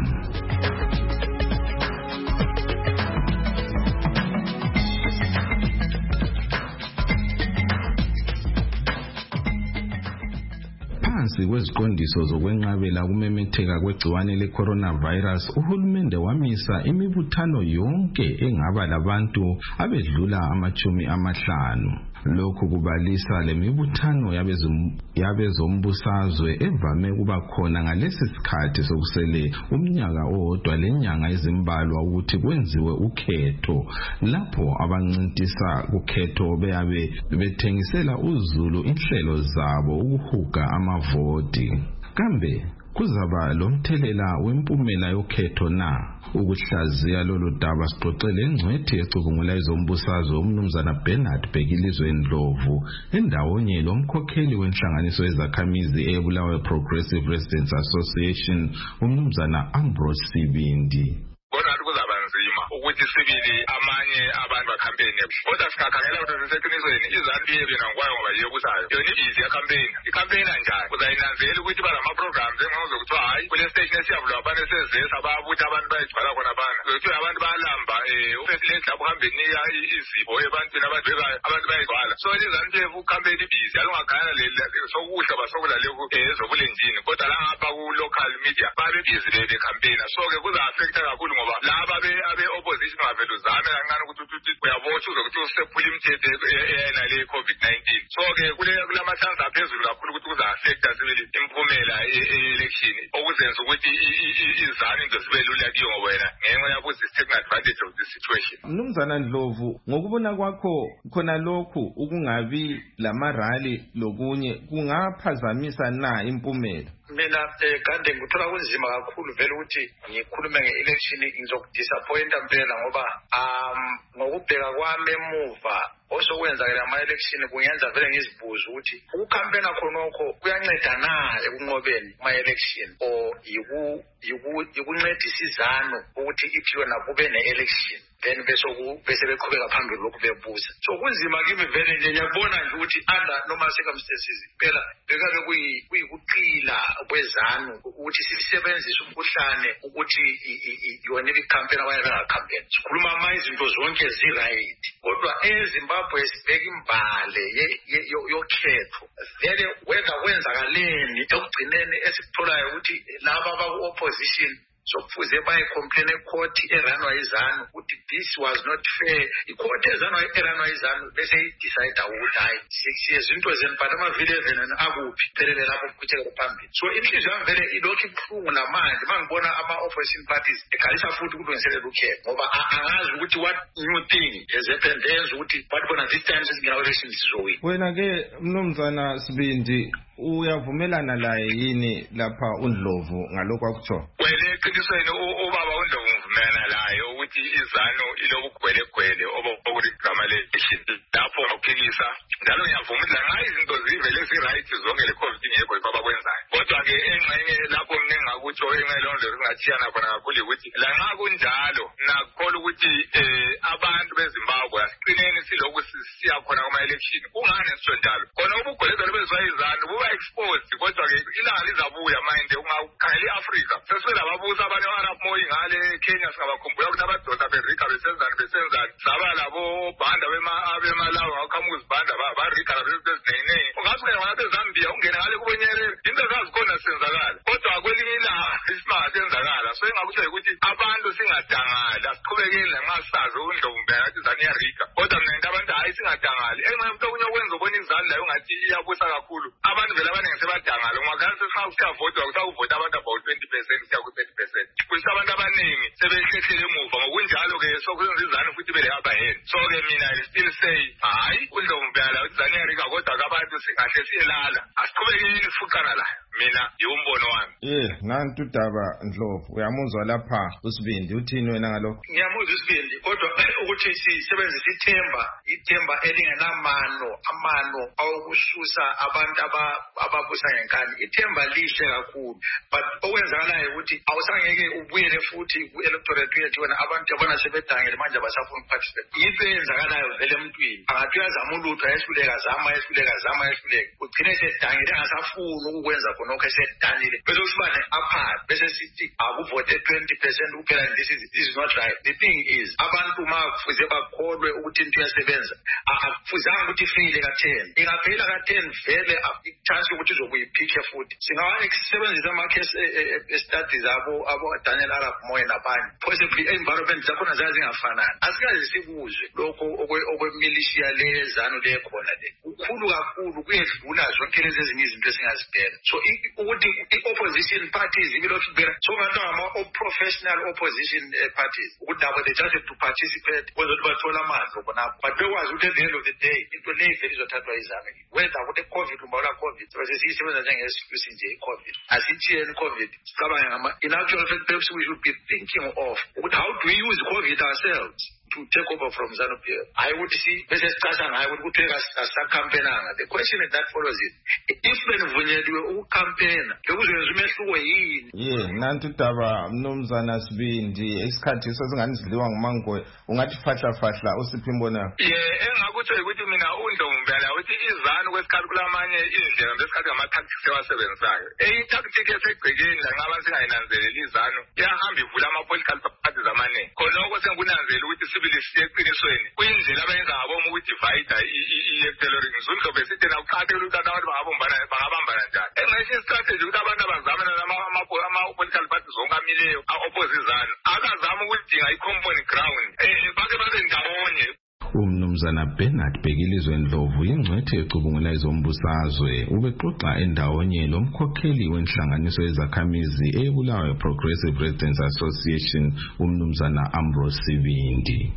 Phansi kweziqondiso zokwenqabela ukumemetheka kwegciwane le-coronavirus, uhulumende wamisa imibuthano yonke engaba labantu abedlula amachumi amahlanu. Lokhu kubalisa lemibuthano yabezombusazwe evame kuba khona ngalesi sikhathi sokusele umnyaka owodwa lenyanga ezimbalwa ukuthi kwenziwe ukhetho, lapho abancintisa kukhetho beyabe bethengisela uzulu inhlelo zabo ukuhuga amavoti. Kambe kuzaba lomthelela wempumela yokhetho na? Ukuhlaziya lolu daba sixoxele ingcwethi ecubungula ezombusazwe umnumzana Bernard Bhekilizwe Ndlovu endawonye lomkhokheli wenhlanganiso yezakhamizi eBulawayo Progressive Residents Association umnumzana Ambrose Sibindi. Ukuthi sibili amanye abantu bakhampeni kodwa sikhakhangela ukuthi siseqinisweni izantu yebena ngikwayo ngoba yebusayo yona ibizi ya campaign icampaign kanjani uzayinanzela ukuthi bala ma programs engazo kuthiwa hayi kule station esiyavulwa abantu esezesa babuthi abantu bayijibhala khona bana ukuthi abantu bayalamba eh ufesilate lapho hambeni ya izibo ebantwini abadwekayo abantu bayigcwala so izantu yebu campaign ibizi alungakhaya le sokuhla basokula leku ezobulenjini kodwa la ngapha ku local media babe busy le campaign so ke kuza affect kakhulu ngoba laba be abe opposition wavela uzame kancane ukuthi uyabotha uzokuthi usephula imithetho eyena le COVID nineteen so ke kule kulama chance aphezulu kakhulu ukuthi kuza affect sibili impumela e-election okuzenza ukuthi izani into zibe lula kiyo wena ngenxa yabuzi taking advantage of the situation. Mnumzana Ndlovu, ngokubona kwakho khona lokhu ukungabi lamarali lokunye kungaphazamisa na impumela? Mina kade ngithola kunzima kakhulu vele ukuthi ngikhulume nge-election ngizokudisappointa impela ngoba um ngokubheka kwami emuva osokwenzakala ama-election kungenza vele ngizibuza ukuthi ukukhampena khonokho kuyanceda na ekunqobeni ama-election or yikuncedisa izano ukuthi ithi yona kube ne-election then bese bese beqhubeka phambili lokhu bebuza so kunzima kimi vele nje ngiyabona nje ukuthi under normal circumstances phela bekabe kuyikuqila kwezanu ukuthi sisebenzise umkhuhlane ukuthi yona i-campaign abaye benga-campaign sikhuluma ama izinto zonke zi-right kodwa eZimbabwe sibheka imbale yokhetho vele whether kwenzakaleni ekugcineni esikutholayo ukuthi laba abaku-opposition so kufuze bayi-complain e-court eranwa izanu ukuthi this was not fair. I-court eranwa izanu bese i-decide ukuthi hayi siyezinto zenu but amavili eveni akuphi phelele lapho kuthekela phambili so inhliziyo yami vele ilokhu ibuhlungu namanje uma ngibona ama-opposition parties ekhalisa futhi ukulungiselela ukhetho ngoba angazi ukuthi what new thing has happened enza ukuthi bathi bona this time sesingena-elections sizowina. Wena-ke mnumzana Sibindi uyavumelana laye yini lapha uNdlovu ngalokho akutsho? Wele eqinisweni ubaba uNdlovu uvumelana laye ukuthi izano ilokugwelegwele okuthi igama le-election lapho ngokuphikisa njalo ngiyavuma ukuthi lanxa izinto zivele zi-right zonke le COVID ingekho yikho abakwenzayo kodwa-ke engxenye lapho mne ngakutsho engxenye lonto singathiyana khona kakhulu ukuthi lanxa kunjalo nakukhola ukuthi um abantu beZimbabwe asiqineni silokhu siya khona kuma-election kungani sisho njalo khona ubugwelegwele bezwayizano buba exposed kodwa-ke ilanga lizabuya manje ungakhangela i-Afrika sesibelababusa abanye Arab moyi ngale Kenya singabakhumbula ukuthi abadoda berika besenzani besenzani saba labo banda abemalawi ngakhamuzi banda barika labezinenginengi ungasuke ngapha eZambia ungene ngale kubenyere into zazikhona senzakala kodwa kwelinye ilanga isimanga senzakala so engakusho ukuthi abantu singadangali asiqhubekeni lanxa sazi uNdlovu ngathi izani iyarika kodwa mina into abantu hayi singadangali enxa yomuntu okunye okwenza ubona izani layo ngathi iyabusa kakhulu abantu vele abaningi sebadangali ungakhala sesingakuyavotwa kusawuvota abantu about twenty percent kuya ku-thirty percent kuthi abantu abaningi sebehlehlele emuva ngokunjalo-ke sokwenza izani futhi belehambaheni so-ke mina I still say hayi uNdlovu mpela izani iyarika kodwa-ke abantu singahle siyelala asiqhubekeni sifucana layo. mina yiwumbono wami. Eh, nantu Daba Ndlovu, uyamuzwa lapha uSibindi uthini wena ngalokho? Ngiyamuzwa uSibindi, kodwa ukuthi sisebenzise ithemba, ithemba elingenamano, amano awukususa abantu ababusa ngenkani. Ithemba lihle kakhulu, but okwenzakalayo ukuthi awusangeke ubuyele futhi ku-electorate yethu wena abantu yabona sebedangele manje abasafuna ukuparticipate. Yipho eyenzakalayo vele emntwini. Angathi uyazama ulutho ayehluleka zama ayehluleka zama ayehluleka. Ugcine sedangele engasafuni ukukwenza khonokho esedanile. Bese usiba ne-apart bese sithi akuvote twenty percent kuphela this is this is not right. The thing is abantu makufuze bakholwe ukuthi into iyasebenza. Akufuzanga ukuthi ifile ka-ten. Ingaphela ka-ten vele i-chance yokuthi izokuyiphikhe futhi. Singawa-sebenzisa ama-case studies abo abo Daniel Arap Moyo nabanye. Possibly environment zakhona zazingafanani. Asikaze sikuzwe lokho okwemilishiya lezanu lekhona le. Ukhulu kakhulu kuyedlula zonke lezi ezinye izinto esingazibheka. So ukuthi i-opposition parties ibilokhu ibheka so ngathi ama-professional opposition parties ukuthi nabo they just have to participate kwezokuthi bathole amandla khonapho. But bekwazi ukuthi at the end of the day into leyi vele izothathwa izame. Whether ukuthi i-COVID umbawula COVID bese siyisebenza njenge-excuse nje i-COVID. Asithiyeni i-COVID. Sicabanga ngama in actual fact perhaps we should be thinking of ukuthi how do we use COVID ourselves to take over from ZANU-P F. I would see bese sicashana I would kuthiwe asakamphenanga. The question that follows is if benivunyelwe ukukampena bekuzoyenza umehluko yini? Yeah, nantu Daba Mnumzana Sibindi isikhathi sesingani sidliwa ngumangwe ungathi fahla fahla usiphi imbono? Yeah, engakuthi ukuthi mina uNdlovumbela uthi izanu kwesikhathi kulamanye indlela besikhathi ngama-tactics ewasebenzisayo. I-tactic esegcekeni lanxa singayinanzeleli izanu iyahamba ivula ama-political parties amaningi. Khonoko sengunanzela ukuthi sibili siye eqinisweni kuyindlela abayenza ngabomu ukudivide i-electoral ngizulu besithi na uqhathela ukuthi abantu bangabumbana bangabambana njani. Engayisho istrategy ukuthi abantu abazame ama-political parties zonke amileyo a-opposizana akazama ukudinga i-common ground bake babe ndawonye. Umnumzana Bernard Bhekilizwe Ndlovu ingcwethe ecubungula ezombusazwe ubexoxa endawonye lomkhokheli wenhlanganiso yezakhamizi eBulawayo Progressive Residents Association umnumzana Ambrose Sibindi.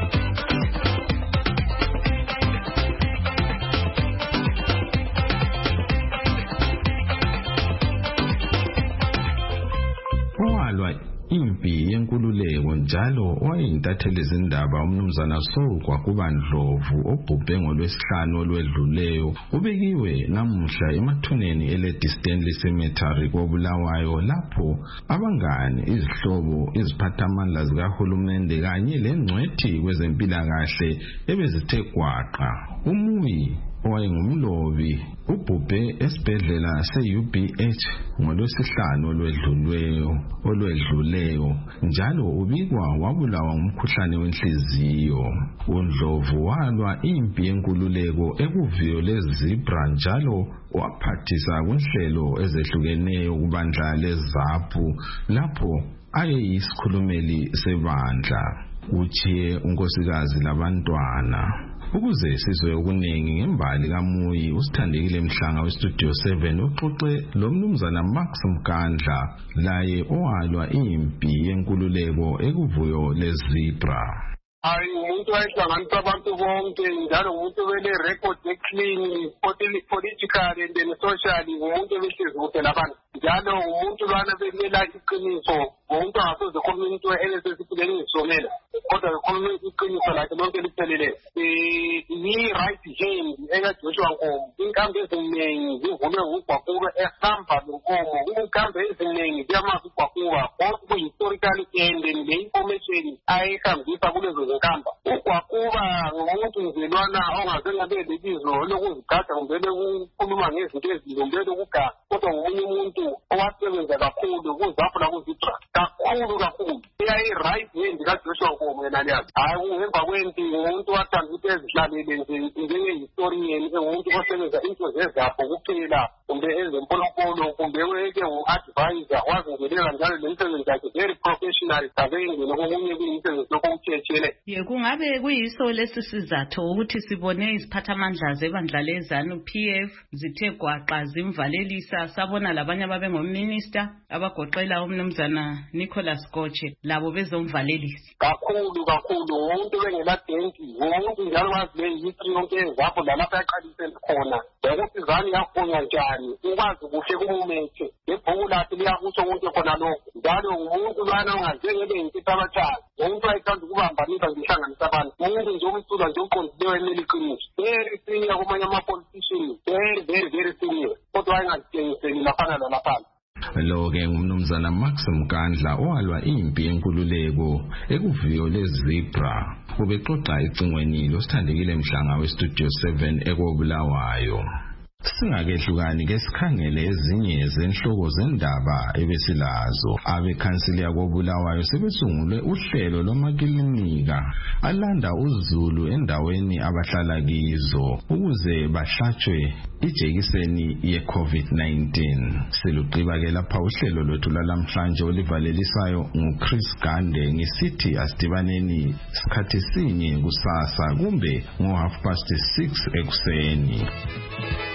Impi yenkululeko njalo wayintatheli izindaba umnumzana Sokwa kuBandlovu obhubhe ngolwesihlanu olwedluleyo ubekiwe namuhla emathuneni eLady Stanley Cemetery koBulawayo lapho abangani izihlobo iziphathamandla zikahulumende kanye lengcwethi kwezempilakahle ebezithe gwaqa. Umuyi owayengumlobi ubhubhe esibhedlela se-U B H ngolwesihlanu olwedluleyo olwedluleyo njalo ubikwa wabulawa ngumkhuhlane wenhliziyo. uNdlovu walwa impi yenkululeko ekuviyo lezibra njalo waphathisa kunhlelo ezehlukeneyo kubandla leZAPU lapho ayeyisikhulumeli sebandla. Uchiye unkosikazi labantwana. Ukuze sizwe okuningi ngembali kaMuyi usithandekile Mhlanga weStudio seven uxoxe lomnumzana Max Mkandla laye owalwa impi yenkululeko ekuvuyo lezibra. Hayi umuntu wayehlanganisa abantu bonke njalo umuntu wele record eclean politically and then socially umuntu obehlezi kude labantu njalo umuntu lwana belela iqiniso umuntu angasoze khona into elesesiphileni ngisomela kodwa khona iqiniso lakhe lonke liphelele yi right hand ekaJoshua Nkomo inkambi eziningi zivulwe uGwakuba ehamba lenkomo inkambi eziningi ziyamazi uGwakuba kodwa ku-historical end le information ayihambisa kulezo zinkamba uGwakuba ngumuntu nzilwana ongazengabe lebizo lokuzigada kumbele ukukhuluma ngezinto ezilumbele ukugada kodwa ngomunye umuntu owasebenza kakhulu kuzapho lakuzibra kakhulu kakhulu iyayi-right hand kaJoshua Nkomo yena liyazi hayi ngemva kwempi ngumuntu wathanda ukuthi ezihlalele nje njenge-historian ngumuntu osebenza into zezapho kuphela kumbe ezempolopolo kumbe weke u-advisor wazingelela njalo le misebenzi yakhe very professional akengene kokunye kuyimisebenzi lokho utshetshelele. Ye kungabe Ngabe kuyiso lesisizatho ukuthi sibone iziphathamandla zebandla lezanu P F zithe gwaqa zimvalelisa sabona labanye ababe ngominister abagoqela umnumzana Nicholas Goche labo bezomvalelisa. Kakhulu kakhulu umuntu bengela denki umuntu njalo wazi history yonke ezapho lalapha yaqalise khona ukuthi izani yakhona njani ukwazi kuhle kumumethe lebhuku lakhe liyakusho konke khona lokho njalo umuntu lana ongazengele inkitabachana umuntu ayithanda ukubambanisa ngihlanganisa abantu umuntu nje umsula nje uqondileyo emeliqiniso very senior kumanye ama-politicians very very very senior kodwa ayengazithengiseli laphana lalaphana. Lo-ke ngumnumzana Max Mkandla owalwa impi yenkululeko ekuviyo leZebra ubexoxa icingweni losithandekile Mhlanga westudio seven ekobulawayo. Singakehlukani ke sikhangele ezinye zenhloko zendaba ebesilazo. Abekhansili yakobulawayo sebesungule uhlelo lwamakilinika alanda uzulu endaweni abahlala kizo ukuze bahlatshwe ijekiseni ye-COVID nineteen. Siluqiba ke lapha uhlelo lwethu lalamhlanje olivalelisayo nguChris Gande ngisithi asidibaneni sikhathi sinye kusasa kumbe ngo half past six ekuseni.